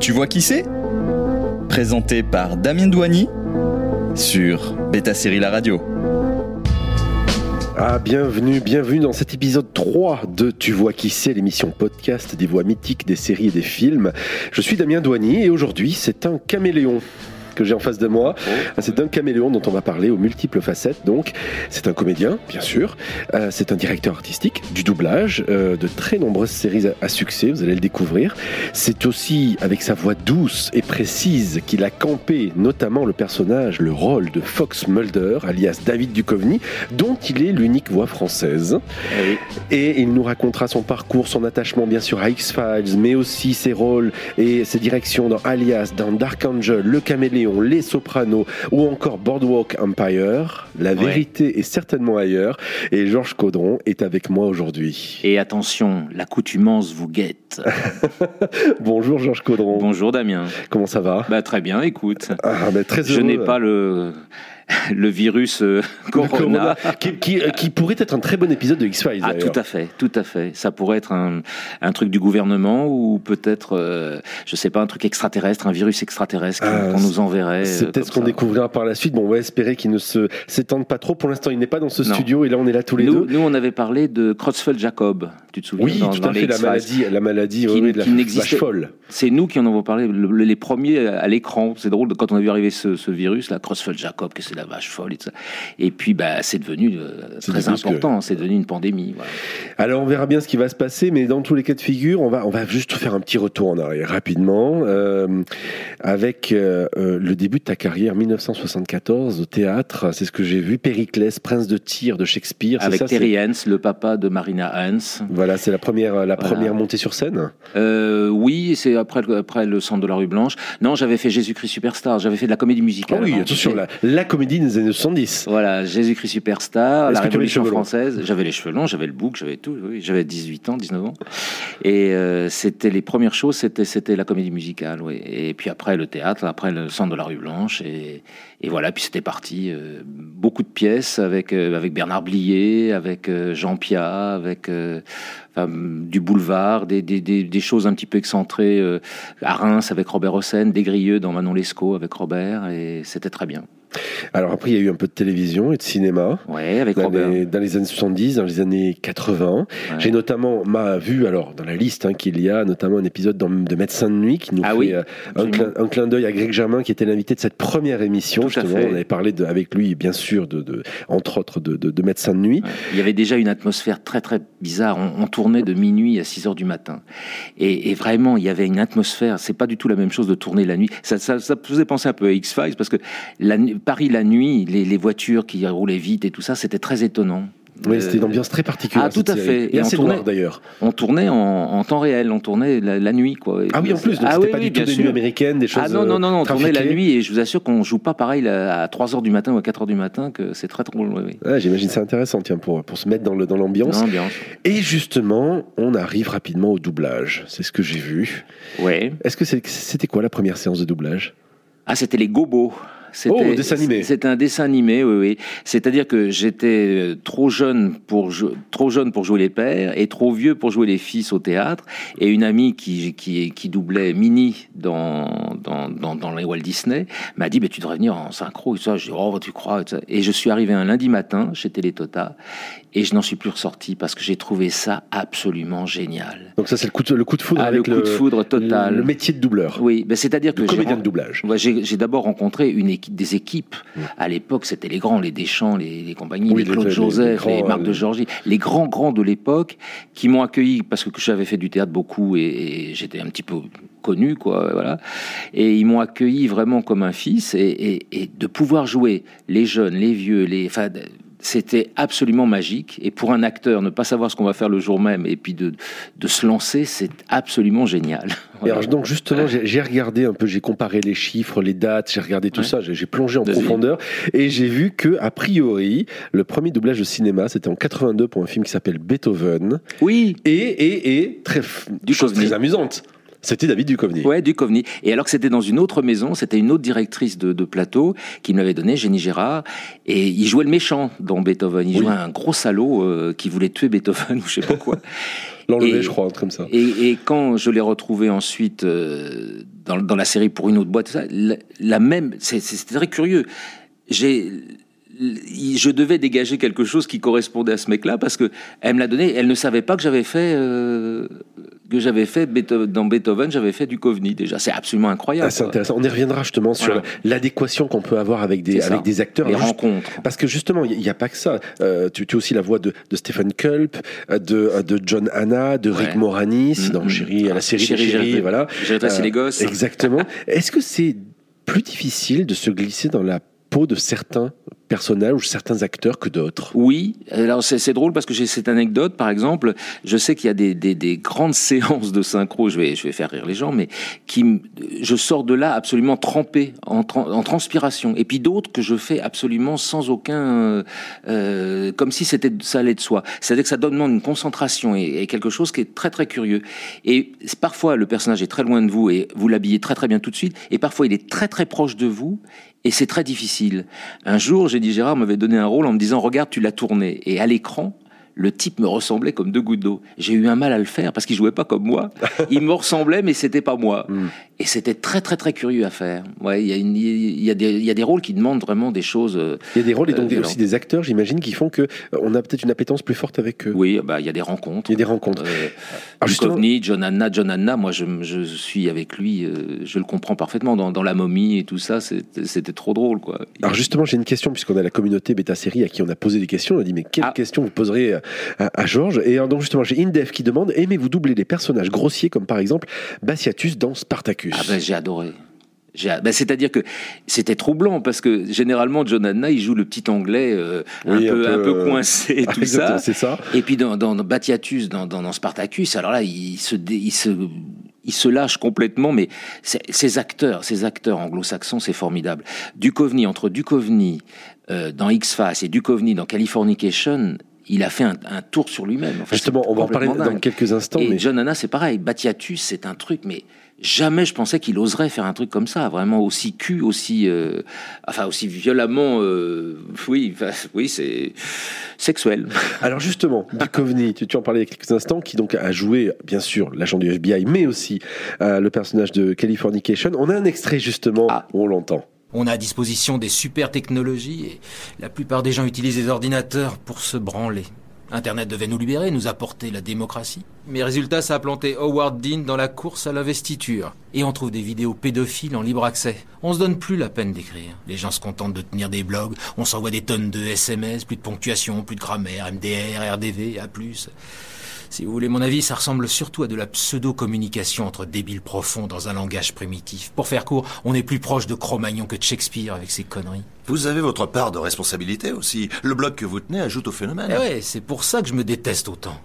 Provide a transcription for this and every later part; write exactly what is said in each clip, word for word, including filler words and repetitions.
Tu vois qui c'est ? Présenté par Damien Douani sur Beta Série La Radio. Ah, bienvenue, bienvenue dans cet épisode trois de Tu vois qui c'est, l'émission podcast des voix mythiques des séries et des films. Je suis Damien Douani et aujourd'hui c'est un caméléon que j'ai en face de moi. Oh. C'est un caméléon dont on va parler aux multiples facettes. Donc, c'est un comédien, bien sûr. Euh, c'est un directeur artistique du doublage euh, de très nombreuses séries à, à succès. Vous allez le découvrir. C'est aussi avec sa voix douce et précise qu'il a campé, notamment le personnage, le rôle de Fox Mulder, alias David Duchovny, dont il est l'unique voix française. Oui. Et il nous racontera son parcours, son attachement, bien sûr, à X-Files, mais aussi ses rôles et ses directions dans Alias, dans Dark Angel, Le Caméléon, Les Sopranos ou encore Boardwalk Empire. La vérité ouais. est certainement ailleurs et Georges Caudron est avec moi aujourd'hui. Et attention, l'accoutumance vous guette. Bonjour Georges Caudron. Bonjour Damien. Comment ça va ? Bah, très bien, écoute. Ah, bah, très heureux. Je n'ai pas le... le virus euh, Corona, le corona qui, qui, qui pourrait être un très bon épisode de X-Files. Ah, d'ailleurs. tout à fait, tout à fait. Ça pourrait être un, un truc du gouvernement ou peut-être, euh, je sais pas, un truc extraterrestre, un virus extraterrestre ah, qu'on nous enverrait. C'est peut-être ce qu'on ça. découvrira par la suite. Bon, on va espérer qu'il ne se s'étende pas trop. Pour l'instant, il n'est pas dans ce non. studio et là, on est là tous les nous, deux. Nous, on avait parlé de Creutzfeldt-Jacob. Tu te souviens ? Oui, dans, tout dans à fait. La maladie, la maladie, qui, oui, de la vache folle. C'est nous qui en avons parlé, le, les premiers à l'écran. C'est drôle quand on a vu arriver ce, ce virus, là, Creutzfeldt-Jacob, que c'est la vache folle et tout ça. Et puis, bah, c'est devenu euh, c'est très important. Que... C'est devenu une pandémie. Voilà. Alors, on verra bien ce qui va se passer, mais dans tous les cas de figure, on va, on va juste faire un petit retour en arrière rapidement, euh, avec euh, le début de ta carrière, dix-neuf cent soixante-quatorze, au théâtre. C'est ce que j'ai vu. Périclès, Prince de Tyr de Shakespeare. Avec ça, Terry c'est... Hens, le papa de Marina Hens. Voilà, c'est la première, la voilà. première montée sur scène. Euh, oui, c'est après, après le Centre de la Rue Blanche. Non, j'avais fait Jésus-Christ Superstar. J'avais fait de la comédie musicale. Ah oui, attention, la, la comédie des années soixante-dix. Voilà, Jésus-Christ Superstar, Est-ce la Révolution les française. J'avais les cheveux longs, j'avais le bouc, j'avais tout. Oui, j'avais dix-huit ans, dix-neuf ans. Et euh, c'était les premières choses, c'était, c'était la comédie musicale. Oui. Et puis après le théâtre, après le Centre de la Rue Blanche. Et, et voilà, puis c'était parti. Euh, beaucoup de pièces avec, euh, avec Bernard Blier, avec euh, Jean Piat, avec euh, enfin, du boulevard, des, des, des, des choses un petit peu excentrées. Euh, à Reims avec Robert Hossein, Des Grieux dans Manon Lescaut avec Robert. Et c'était très bien. Alors après, il y a eu un peu de télévision et de cinéma. Ouais, avec dans Robert. Les, dans les années soixante-dix, dans les années quatre-vingts. Ouais. J'ai notamment m'a vu, alors dans la liste, hein, qu'il y a notamment un épisode dans, de Médecins de nuit qui nous ah fait oui, euh, un, clin, un clin d'œil à Greg Germain, qui était l'invité de cette première émission. Tout justement, on avait parlé de, avec lui, bien sûr, de, de, entre autres, de, de, de Médecins de nuit. Ouais. Il y avait déjà une atmosphère très très bizarre. On, on tournait de minuit à six heures du matin. Et, et vraiment, il y avait une atmosphère. C'est pas du tout la même chose de tourner la nuit. Ça, ça, ça faisait penser un peu à X-Files, parce que la, Paris la nuit, Les, les voitures qui roulaient vite et tout ça, c'était très étonnant. Oui, c'était une ambiance très particulière. Ah, tout à fait. Et, et assez noire d'ailleurs. On tournait en, en temps réel, on tournait la, la nuit, quoi. Ah oui, en plus, donc ah, c'était oui, pas oui, du tout des sûr. nuits américaines, des choses. Ah non, non, non, non on trafiquées. tournait la nuit et je vous assure qu'on joue pas pareil à trois heures du matin ou à quatre heures du matin, que c'est très drôle. Oui, oui. Ah, j'imagine c'est intéressant, tiens, pour, pour se mettre dans, le, dans l'ambiance. l'ambiance. Et justement, on arrive rapidement au doublage. C'est ce que j'ai vu. Ouais. Est-ce que c'est, c'était quoi la première séance de doublage ? Ah, c'était les Gobos. C'était, oh, dessin animé. C'était un dessin animé, oui, oui. C'est-à-dire que j'étais trop jeune pour jou- trop jeune pour jouer les pères et trop vieux pour jouer les fils au théâtre. Et une amie qui qui qui doublait Minnie dans dans dans, dans les Walt Disney m'a dit, mais tu devrais venir en synchro et ça. Je dis, oh, tu crois et, ça. Et je suis arrivé un lundi matin chez Télétota et je n'en suis plus ressorti parce que j'ai trouvé ça absolument génial. Donc ça, c'est le coup de, le coup de foudre ah, avec le coup le, de foudre total. Le, le métier de doubleur. Oui, ben c'est-à-dire que le comédien j'ai, de doublage. Ouais, j'ai, j'ai d'abord rencontré une équipe, des équipes. Mmh. À l'époque, c'était les grands, les Deschamps, les, les compagnies, oui, les Claude les, Joseph, les, les, les Marc de Georgie, les grands grands de l'époque qui m'ont accueilli parce que j'avais fait du théâtre beaucoup et, et j'étais un petit peu connu, quoi, voilà. Et ils m'ont accueilli vraiment comme un fils et, et, et de pouvoir jouer les jeunes, les vieux, les, enfin, c'était absolument magique. Et pour un acteur, ne pas savoir ce qu'on va faire le jour même et puis de, de se lancer, c'est absolument génial. Voilà. Et alors, donc justement, j'ai, j'ai regardé un peu, j'ai comparé les chiffres, les dates, j'ai regardé tout ouais. ça, j'ai, j'ai plongé en de profondeur et j'ai vu que, a priori, le premier doublage de cinéma, c'était en quatre-vingt-deux pour un film qui s'appelle Beethoven. Oui. Et, et, et très, du chose très amusante. C'était David Duchovny. Ouais, Duchovny. Et alors que c'était dans une autre maison, c'était une autre directrice de, de plateau qui m'avait donné, Jenny Gérard, et il jouait le méchant dans Beethoven. Il oui. jouait un gros salaud euh, qui voulait tuer Beethoven ou je sais pas quoi. L'enlever, je crois, comme ça. Et, et quand je l'ai retrouvé ensuite euh, dans, dans la série pour une autre boîte, ça, la, la même, c'est, c'était très curieux. J'ai, je devais dégager quelque chose qui correspondait à ce mec-là parce que elle me l'a donné. Elle ne savait pas que j'avais fait euh, que j'avais fait Beethoven, dans Beethoven, j'avais fait Duchovny déjà. C'est absolument incroyable. Ah, c'est intéressant. On y reviendra justement sur voilà. l'adéquation qu'on peut avoir avec des avec des acteurs. Les Alors, rencontres. Juste, parce que justement, il n'y a, a pas que ça. Euh, tu, tu as aussi la voix de, de Stephen Culp, de, de John Hannah, de Rick ouais. Moranis mmh, dans Chérie, ah, la série Chérie, Chérie, Chérie, voilà. J'ai dressé euh, les gosses. Exactement. Est-ce que c'est plus difficile de se glisser dans la peau de certains personnages ou certains acteurs que d'autres? Oui, alors c'est, c'est drôle parce que j'ai cette anecdote, par exemple, je sais qu'il y a des, des, des grandes séances de synchro, je vais, je vais faire rire les gens, mais qui, je sors de là absolument trempé, en, en transpiration, et puis d'autres que je fais absolument sans aucun, euh, comme si c'était, ça allait de soi. C'est-à-dire que ça demande une concentration et, et quelque chose qui est très très curieux. Et parfois le personnage est très loin de vous et vous l'habillez très très bien tout de suite, et parfois il est très très proche de vous, et c'est très difficile. Un jour, j'ai dit, Gérard m'avait donné un rôle en me disant, regarde, tu l'as tourné. Et à l'écran, le type me ressemblait comme deux gouttes d'eau. J'ai eu un mal à le faire parce qu'il jouait pas comme moi. Il me ressemblait, mais c'était pas moi. Mm. Et c'était très, très, très curieux à faire. Ouais, il y a une, il y a des, il y a des rôles qui demandent vraiment des choses. Euh, il y a des rôles et donc euh, aussi des acteurs, j'imagine, qui font que euh, on a peut-être une appétence plus forte avec eux. Oui, bah, il y a des rencontres. Il y a des rencontres. Euh, Alors Duchovny, John Hannah, John Hannah, moi, je, je suis avec lui, euh, je le comprends parfaitement. Dans, dans La Momie et tout ça, c'était, c'était trop drôle, quoi. Alors justement, j'ai une question, puisqu'on a la communauté Beta Série à qui on a posé des questions. On a dit, mais quelles ah. questions vous poserez à, à, à Georges? Et alors, donc justement, j'ai Indef qui demande, aimez-vous doubler des personnages grossiers comme par exemple Batiatus dans Spartacus? Ah ben, j'ai adoré. J'ai, ben, c'est-à-dire que c'était troublant parce que généralement John Hannah il joue le petit anglais euh, oui, un, peu, un, peu, un peu coincé et tout ça. C'est ça. Et puis dans, dans, dans Batiatus, dans, dans, dans Spartacus, alors là il se, il se, il se lâche complètement. Mais ces acteurs, ces acteurs anglo-saxons, c'est formidable. Duchovny, entre Duchovny euh, dans X-Files et Duchovny dans Californication, il a fait un, un tour sur lui-même. Enfin, justement, on va en parler dingue. Dans quelques instants. Et mais... John Hannah, c'est pareil. Batiatus, c'est un truc, mais jamais je pensais qu'il oserait faire un truc comme ça, vraiment aussi cul, aussi, euh, enfin aussi violemment, euh, oui, enfin, oui, c'est sexuel. Alors justement, Duchovny, tu, tu en parlais il y a quelques instants, qui donc a joué, bien sûr, l'agent du F B I, mais aussi euh, le personnage de Californication. On a un extrait justement ah. où on l'entend. On a à disposition des super technologies et la plupart des gens utilisent des ordinateurs pour se branler. Internet devait nous libérer, nous apporter la démocratie. Mais résultat, ça a planté Howard Dean dans la course à l'investiture. Et on trouve des vidéos pédophiles en libre accès. On se donne plus la peine d'écrire. Les gens se contentent de tenir des blogs, on s'envoie des tonnes de S M S, plus de ponctuation, plus de grammaire, M D R, R D V, A plus. Si vous voulez mon avis, ça ressemble surtout à de la pseudo-communication entre débiles profonds dans un langage primitif. Pour faire court, on est plus proche de Cro-Magnon que de Shakespeare avec ses conneries. Vous avez votre part de responsabilité aussi. Le blog que vous tenez ajoute au phénomène. Eh ouais, c'est pour ça que je me déteste autant.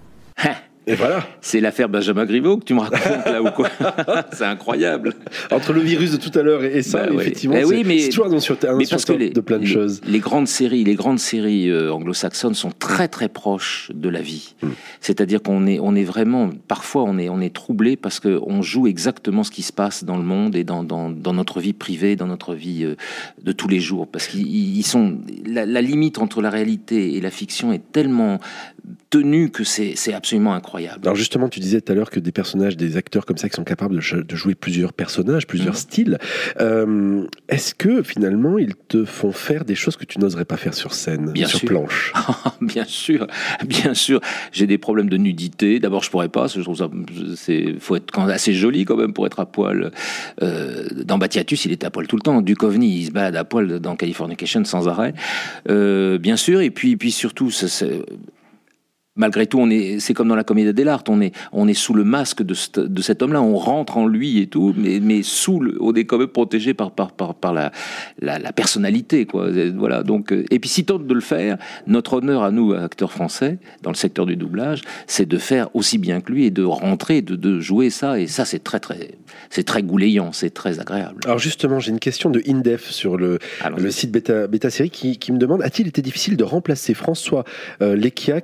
Et voilà. C'est l'affaire Benjamin Griveaux que tu me racontes là ou quoi? C'est incroyable. Entre le virus de tout à l'heure et ça, bah, effectivement, oui. c'est, oui, mais, c'est toujours un sur terre de plein de les, choses. Les grandes séries, les grandes séries euh, anglo-saxonnes sont très très proches de la vie. Mm. C'est-à-dire qu'on est, on est vraiment, parfois on est, on est troublé parce que on joue exactement ce qui se passe dans le monde et dans, dans, dans notre vie privée, dans notre vie euh, de tous les jours. Parce qu'ils ils sont, la, la limite entre la réalité et la fiction est tellement tenue que c'est, c'est absolument incroyable. Alors justement, tu disais tout à l'heure que des personnages, des acteurs comme ça qui sont capables de, de jouer plusieurs personnages, plusieurs mmh. styles. Euh, est-ce que finalement ils te font faire des choses que tu n'oserais pas faire sur scène, bien sur sûr. planche? Bien sûr, bien sûr. J'ai des problèmes de nudité. D'abord, je pourrais pas. Je trouve ça, c'est, faut être quand même assez joli quand même pour être à poil. Euh, dans Batiatus, il était à poil tout le temps. Duchovny, il se balade à poil dans Californication sans arrêt. Euh, bien sûr. Et puis, puis surtout, ça, c'est malgré tout, on est, c'est comme dans la comédie dell'arte, on est, on est sous le masque de, ce, de cet homme-là, on rentre en lui et tout, mais, mais sous le, on est quand même protégé par, par, par, par la, la, la personnalité, quoi. Voilà. Donc, et puis si tente de le faire, notre honneur à nous, acteurs français, dans le secteur du doublage, c'est de faire aussi bien que lui et de rentrer, de, de jouer ça, et ça, c'est très, très, c'est très goulayant, c'est très agréable. Alors justement, j'ai une question de Indef sur le, le site Beta, Beta Série qui, qui me demande, a-t-il été difficile de remplacer François euh, Lecchia qui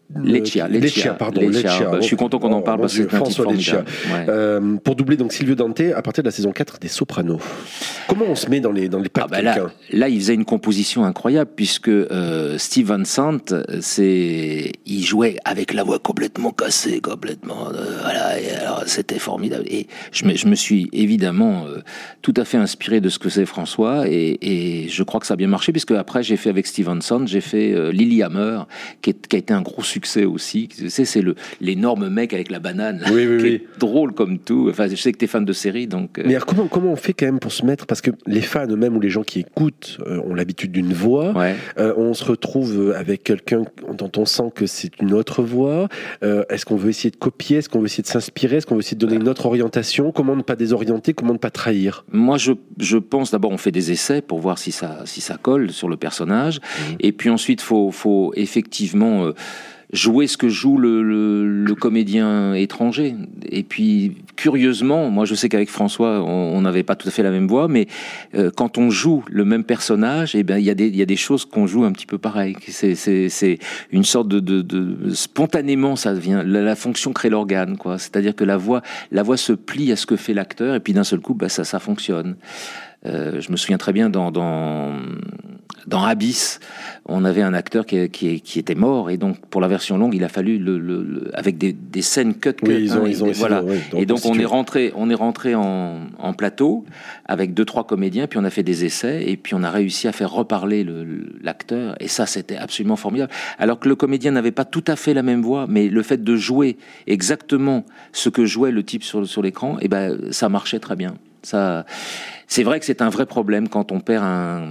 Leccia, Leccia, pardon, Leccia. Leccia. Bah, je suis content qu'on en parle oh, parce que c'est un titre formidable. Ouais. Euh, pour doubler donc Silvio Dante à partir de la saison quatre des Sopranos. Comment on se met dans les dans les pas ah de bah quelqu'un ? là, là, il faisait une composition incroyable puisque euh, Steve Van Sant, c'est, il jouait avec la voix complètement cassée, complètement. Euh, voilà, et alors c'était formidable. Et je me, je me suis évidemment euh, tout à fait inspiré de ce que c'est François, et, et je crois que ça a bien marché puisque après j'ai fait avec Steve Van Sant, j'ai fait euh, Lilyhammer, qui, est, qui a été un gros succès aussi. Tu sais, c'est le l'énorme mec avec la banane, oui, oui, qui oui. est drôle comme tout. Enfin, je sais que t'es fan de série, donc. Euh... Mais alors comment comment on fait quand même pour se mettre, parce que les fans eux-mêmes ou les gens qui écoutent euh, ont l'habitude d'une voix. Ouais. Euh, on se retrouve avec quelqu'un dont on sent que c'est une autre voix. Euh, est-ce qu'on veut essayer de copier ? Est-ce qu'on veut essayer de s'inspirer ? Est-ce qu'on veut essayer de donner une autre orientation ? Comment ne pas désorienter ? Comment ne pas trahir ? Moi, je, je pense d'abord on fait des essais pour voir si ça, si ça colle sur le personnage. Mmh. Et puis ensuite, il faut, faut effectivement... Euh, jouer ce que joue le, le, le comédien étranger. Et puis, curieusement, moi je sais qu'avec François, on n'avait pas tout à fait la même voix, mais euh, quand on joue le même personnage, eh ben, il y a des, il y a des choses qu'on joue un petit peu pareil. C'est, c'est, c'est une sorte de, de, de... Spontanément, ça vient... La, la fonction crée l'organe, quoi. C'est-à-dire que la voix, la voix se plie à ce que fait l'acteur, et puis d'un seul coup, bah, ça, ça fonctionne. Euh, je me souviens très bien dans... dans Dans Abyss, on avait un acteur qui, qui, qui était mort, et donc pour la version longue, il a fallu le, le, le avec des, des scènes cut cut. Oui, ils ont, hein, ils ont et, essayé, voilà. Oui, et donc on est rentré, on est rentré en, en plateau avec deux trois comédiens, puis on a fait des essais, et puis on a réussi à faire reparler le, l'acteur, et ça c'était absolument formidable. Alors que le comédien n'avait pas tout à fait la même voix, mais le fait de jouer exactement ce que jouait le type sur sur l'écran, et ben ça marchait très bien. Ça, c'est vrai que c'est un vrai problème quand on perd un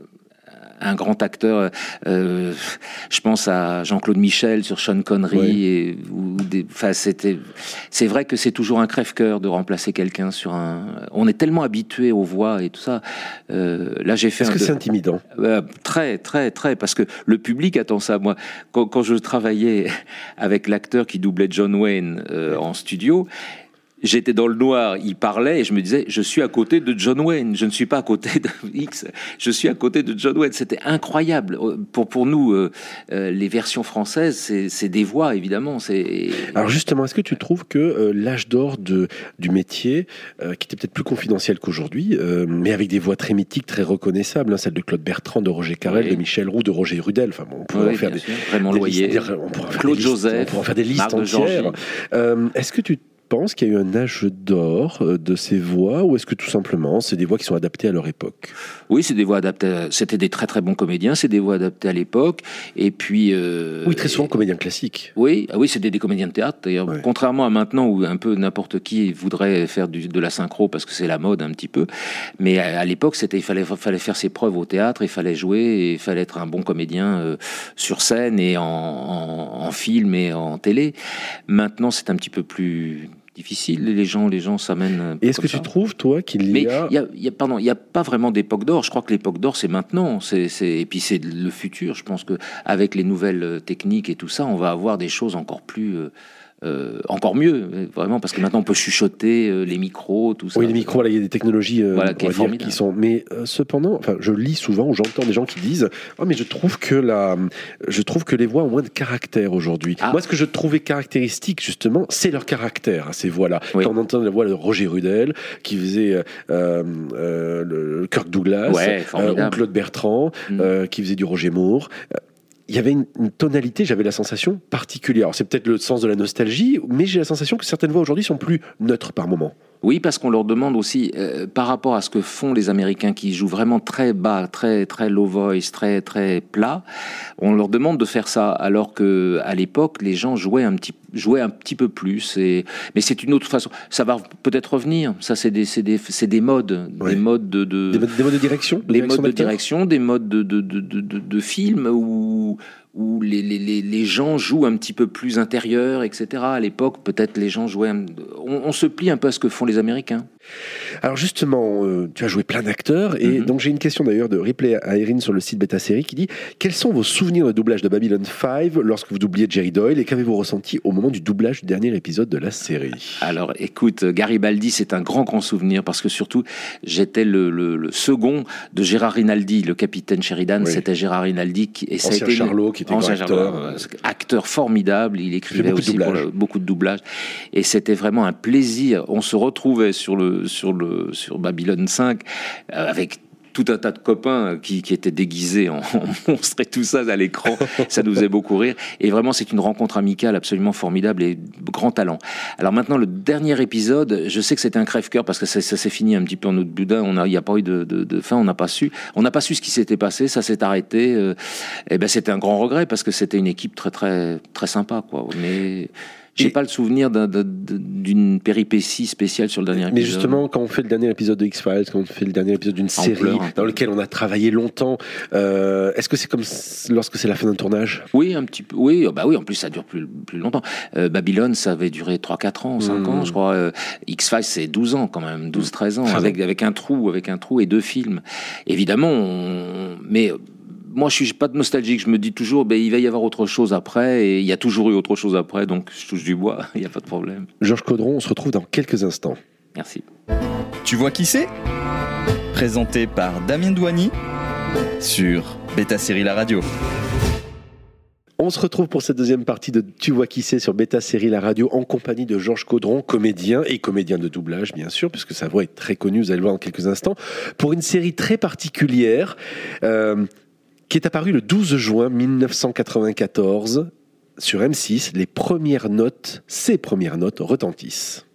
un grand acteur, euh, je pense à Jean-Claude Michel sur Sean Connery, oui. et, ou des, enfin, c'était, c'est vrai que c'est toujours un crève-cœur de remplacer quelqu'un sur un... On est tellement habitué aux voix et tout ça. Euh, là, j'ai fait Est-ce un que de... c'est intimidant ? euh, Très, très, très, parce que le public attend ça. Moi, quand, quand je travaillais avec l'acteur qui doublait John Wayne euh, en studio, j'étais dans le noir, il parlait, et je me disais, je suis à côté de John Wayne, je ne suis pas à côté de X, je suis à côté de John Wayne. C'était incroyable. Pour, pour nous, euh, euh, les versions françaises, c'est, c'est des voix, évidemment. C'est... Alors justement, est-ce que tu trouves que euh, l'âge d'or de, du métier, euh, qui était peut-être plus confidentiel qu'aujourd'hui, euh, mais avec des voix très mythiques, très reconnaissables, hein, celle de Claude Bertrand, de Roger Carrel, oui. de Michel Roux, de Roger Rudel, enfin bon, on pourrait oui, en faire des, Raymond des Loyer, listes, on pourrait faire Claude des listes, Joseph, on pourrait faire des listes Marc entières. Euh, est-ce que tu pense qu'il y a eu un âge d'or de ces voix, ou est-ce que tout simplement c'est des voix qui sont adaptées à leur époque ? Oui, c'est des voix adaptées. C'était des très très bons comédiens, c'est des voix adaptées à l'époque. Et puis euh, oui, très souvent et... comédiens classiques. Oui, oui, c'était des comédiens de théâtre. D'ailleurs, ouais. Contrairement à maintenant où un peu n'importe qui voudrait faire du, de la synchro parce que c'est la mode un petit peu. Mais à, à l'époque, c'était il fallait fallait faire ses preuves au théâtre, il fallait jouer, et il fallait être un bon comédien euh, sur scène et en, en, en film et en télé. Maintenant, c'est un petit peu plus difficile, les gens, les gens s'amènent. Et est-ce que ça. tu trouves, toi, qu'il y Mais a... il y a, y a, pardon, il y a pas vraiment d'époque d'or. Je crois que l'époque d'or, c'est maintenant. C'est, c'est, et puis c'est le futur. Je pense que avec les nouvelles techniques et tout ça, on va avoir des choses encore plus. Euh, Euh, encore mieux, vraiment, parce que maintenant on peut chuchoter, euh, les micros, tout ça. Oui, les micros, là, il y a des technologies euh, voilà, qui, dire, qui sont. Mais euh, cependant, enfin, je lis souvent ou j'entends des gens qui disent, oh, mais je trouve que la, je trouve que les voix ont moins de caractère aujourd'hui. Ah. Moi, ce que je trouvais caractéristique, justement, c'est leur caractère, ces voix-là. Oui. Quand on entend la voix de Roger Rudel, qui faisait euh, euh, le Kirk Douglas, ouais, euh, ou Claude Bertrand, mm. euh, qui faisait du Roger Moore. Il y avait une, une tonalité, j'avais la sensation particulière. Alors c'est peut-être le sens de la nostalgie, mais j'ai la sensation que certaines voix aujourd'hui sont plus neutres par moment. Oui, parce qu'on leur demande aussi, euh, par rapport à ce que font les Américains, qui jouent vraiment très bas, très très low voice, très très plat, on leur demande de faire ça, alors que à l'époque, les gens jouaient un petit, jouaient un petit peu plus. Et mais c'est une autre façon. Ça va peut-être revenir. Ça, c'est des, c'est des, c'est des modes, oui. des modes de, de des, des modes de direction, de des direction modes de direction, des modes de de de de, de, de films où où les, les, les, les gens jouent un petit peu plus intérieur, et cetera. À l'époque, peut-être les gens jouaient... Un... On, on se plie un peu à ce que font les Américains. Alors justement, euh, tu as joué plein d'acteurs, et mm-hmm. donc j'ai une question d'ailleurs de Ripley à Erin sur le site Beta Série qui dit « Quels sont vos souvenirs de doublage de Babylon cinq lorsque vous doubliez Jerry Doyle, et qu'avez-vous ressenti au moment du doublage du dernier épisode de la série ?» Alors écoute, Garibaldi, c'est un grand grand souvenir, parce que surtout, j'étais le, le, le second de Gérard Rinaldi, le capitaine Sheridan, oui. C'était Gérard Rinaldi. Qui, et ça Ancien a été Charlot, qui qui était ancien acteur. Euh, acteur formidable, il écrivait aussi pour le, beaucoup de doublages. Et c'était vraiment un plaisir. On se retrouvait sur, le, sur, le, sur Babylone cinq euh, avec tout un tas de copains qui, qui étaient déguisés en, en monstres et tout ça à l'écran. Ça nous faisait beaucoup rire. Et vraiment, c'est une rencontre amicale absolument formidable et grand talent. Alors maintenant, le dernier épisode, je sais que c'était un crève-cœur parce que ça, ça s'est fini un petit peu en autre boudin. Il n'y a, a pas eu de, de, de fin, on n'a pas su. On n'a pas su ce qui s'était passé, ça s'est arrêté. Euh, et ben, c'était un grand regret parce que c'était une équipe très, très, très sympa, quoi. Mais j'ai et pas le souvenir d'un, d'un, d'une péripétie spéciale sur le dernier épisode. Mais justement, quand on fait le dernier épisode de X-Files, quand on fait le dernier épisode d'une série pleure, dans lequel on a travaillé longtemps, euh, est-ce que c'est comme lorsque c'est la fin d'un tournage ? Oui, un petit peu. Oui, bah oui. En plus, ça dure plus plus longtemps. Euh, Babylone, ça avait duré trois quatre ans, cinq mmh. ans, je crois. Euh, X-Files, c'est douze ans quand même, douze treize ans, avec avec un trou, avec un trou et deux films. Évidemment, on... mais moi, je suis pas de nostalgique. Je me dis toujours, ben, il va y avoir autre chose après, et il y a toujours eu autre chose après, donc je touche du bois, il n'y a pas de problème. Georges Caudron, on se retrouve dans quelques instants. Merci. Tu vois qui c'est ? Présenté par Damien Douani sur Beta Série La Radio. On se retrouve pour cette deuxième partie de Tu vois qui c'est sur Beta Série La Radio en compagnie de Georges Caudron, comédien et comédien de doublage bien sûr, puisque sa voix est très connue, vous allez le voir dans quelques instants, pour une série très particulière euh, qui est apparue le douze juin mille neuf cent quatre-vingt-quatorze sur M six. Les premières notes, ses premières notes retentissent.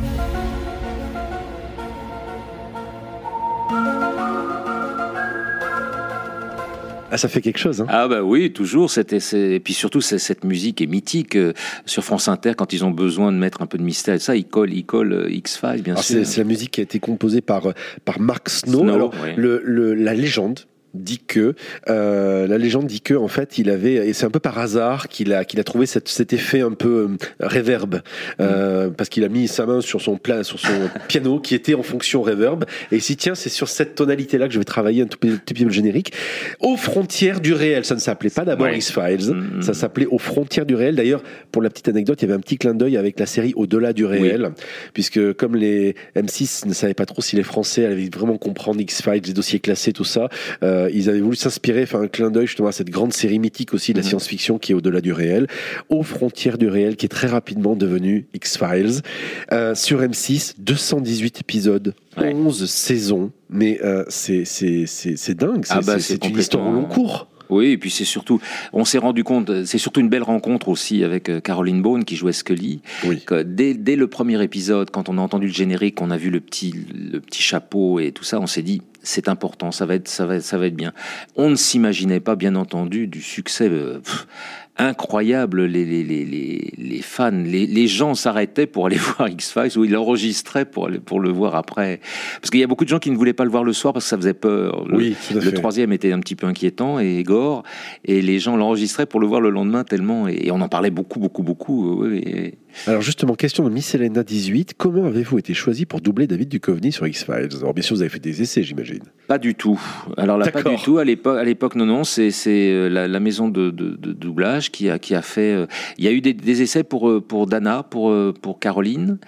Ah, ça fait quelque chose, hein. Ah bah oui, toujours. C'était, c'est... Et puis surtout, c'est, cette musique est mythique. Euh, sur France Inter, quand ils ont besoin de mettre un peu de mystère et ça, ils collent, ils collent euh, X-Files, bien Alors sûr. C'est, c'est la musique qui a été composée par, par Mark Snow. Snow Alors, oui. le, le, la légende dit que euh, la légende dit que en fait il avait, et c'est un peu par hasard qu'il a qu'il a trouvé cette, cet effet un peu euh, reverb euh, mm. parce qu'il a mis sa main sur son pla, sur son piano qui était en fonction reverb et il s'y tient, c'est sur cette tonalité là que je vais travailler un tout petit peu le générique. Aux frontières du réel, ça ne s'appelait pas d'abord ouais. X-Files, mm. ça s'appelait Aux frontières du réel. D'ailleurs, pour la petite anecdote, il y avait un petit clin d'œil avec la série Au-delà du réel, oui. puisque comme les M six ne savaient pas trop si les Français allaient vraiment comprendre X-Files, les dossiers classés, tout ça, euh, ils avaient voulu s'inspirer, faire un clin d'œil justement à cette grande série mythique aussi de la mmh. science-fiction qui est Au-delà du réel, Aux frontières du réel, qui est très rapidement devenu X-Files. Euh, sur M six, deux cent dix-huit épisodes, ouais. onze saisons, mais euh, c'est, c'est, c'est, c'est dingue, c'est, ah bah, c'est, c'est, c'est une histoire au long cours. Oui, et puis c'est surtout, on s'est rendu compte, c'est surtout une belle rencontre aussi avec Caroline Bone qui jouait Scully. Oui. Que dès, dès le premier épisode, quand on a entendu le générique, on a vu le petit, le petit chapeau et tout ça, on s'est dit, c'est important, ça va être, ça va, ça va être bien. On ne s'imaginait pas, bien entendu, du succès euh, pff, incroyable. Les, les, les, les, les fans, les, les gens s'arrêtaient pour aller voir X-Files ou ils l'enregistraient pour, aller, pour le voir après. Parce qu'il y a beaucoup de gens qui ne voulaient pas le voir le soir parce que ça faisait peur. Le, oui, le troisième était un petit peu inquiétant et gore. Et les gens l'enregistraient pour le voir le lendemain tellement. Et, et on en parlait beaucoup, beaucoup, beaucoup. Oui, et... Alors justement, question de Miss Elena dix-huit. Comment avez-vous été choisi pour doubler David Duchovny sur X-Files ? Alors bien sûr, vous avez fait des essais, j'imagine. Pas du tout. Alors là, D'accord. pas du tout. À l'époque, à l'époque non, non. C'est, c'est la, la maison de, de, de doublage qui a, qui a fait... Euh, il y a eu des, des essais pour, pour Dana, pour, pour Caroline.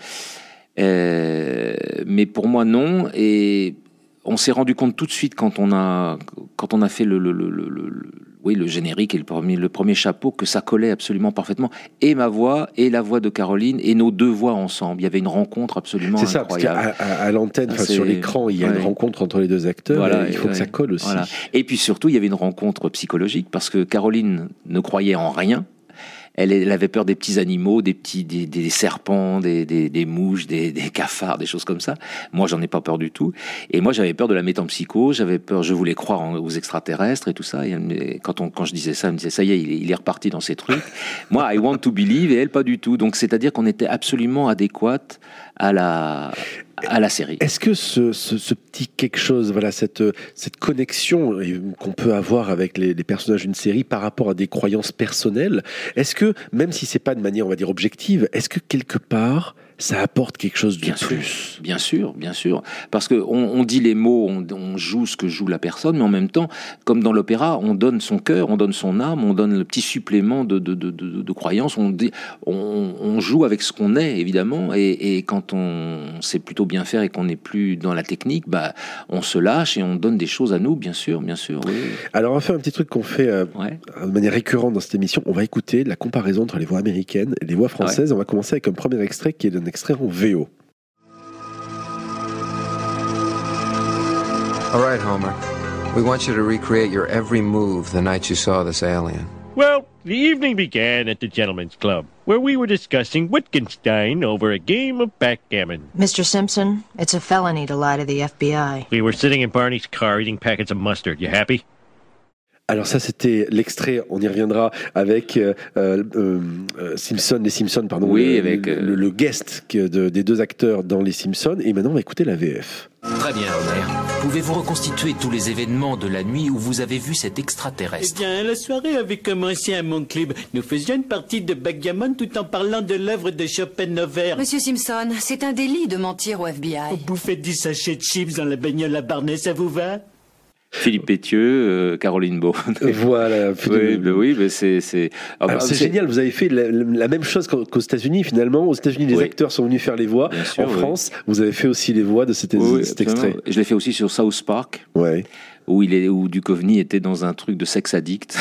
Euh, mais pour moi, non. Et on s'est rendu compte tout de suite quand on a, quand on a fait le... le, le, le, le oui, le générique et le premier, le premier chapeau, que ça collait absolument parfaitement. Et ma voix, et la voix de Caroline, et nos deux voix ensemble. Il y avait une rencontre absolument c'est incroyable. C'est ça, parce qu'à à, à l'antenne, ah, sur l'écran, il y a ouais. une rencontre entre les deux acteurs, voilà, et il faut ouais. que ça colle aussi. Voilà. Et puis surtout, il y avait une rencontre psychologique, parce que Caroline ne croyait en rien. Elle, elle avait peur des petits animaux, des petits, des, des serpents, des, des, des mouches, des, des cafards, des choses comme ça. Moi, j'en ai pas peur du tout. Et moi, j'avais peur de la métempsychose. J'avais peur, je voulais croire en, aux extraterrestres et tout ça. Et elle, quand on, quand je disais ça, elle me disait ça y est, il est, il est reparti dans ses trucs. Moi, I want to believe, et elle pas du tout. Donc, c'est-à-dire qu'on était absolument adéquate à la. à la série. Est-ce que ce, ce, ce petit quelque chose, voilà, cette, cette connexion qu'on peut avoir avec les, les personnages d'une série par rapport à des croyances personnelles, est-ce que, même si c'est pas de manière, on va dire, objective, est-ce que quelque part, ça apporte quelque chose de bien plus. Sûr, bien sûr, bien sûr. Parce qu'on on dit les mots, on, on joue ce que joue la personne, mais en même temps, comme dans l'opéra, on donne son cœur, on donne son âme, on donne le petit supplément de, de, de, de, de croyance, on, dit, on, on joue avec ce qu'on est, évidemment, et, et quand on sait plutôt bien faire et qu'on n'est plus dans la technique, bah, on se lâche et on donne des choses à nous, bien sûr, bien sûr. Oui. Alors on va faire un petit truc qu'on fait euh, ouais. de manière récurrente dans cette émission, on va écouter la comparaison entre les voix américaines et les voix françaises. Ouais. On va commencer avec un premier extrait qui est un extrait en V O. All right, Homer. We want you to recreate your every move the night you saw this alien. Well, the evening began at the Gentlemen's Club, where we were discussing Wittgenstein over a game of backgammon. Mister Simpson, it's a felony to lie to the F B I. We were sitting in Barney's car eating packets of mustard. You happy? Alors ça, c'était l'extrait, on y reviendra, avec euh, euh, euh, Simpson, les Simpsons, pardon, oui, le, avec, le, le, le guest de, des deux acteurs dans les Simpsons. Et maintenant, on va écouter la V F. Très bien, Homer. Pouvez-vous reconstituer tous les événements de la nuit où vous avez vu cet extraterrestre? Eh bien, la soirée avait commencé à mon club. Nous faisions une partie de backgammon tout en parlant de l'œuvre de Schopenhauer. Monsieur Simpson, c'est un délit de mentir au F B I. Vous bouffez dix sachets de chips dans la bagnole à Barnet, ça vous va? Philippe Pétieux, euh, Caroline Beau. Voilà. Oui, bah oui, mais c'est c'est. Ah, bah, c'est, c'est génial. Vous avez fait la, la même chose qu'aux, qu'aux États-Unis finalement. Aux États-Unis, les oui. acteurs sont venus faire les voix. Bien sûr, en oui. France, vous avez fait aussi les voix de cet, oui, cet extrait. Je l'ai fait aussi sur South Park. Ouais. Où il est, où Duchovny était dans un truc de sex addict.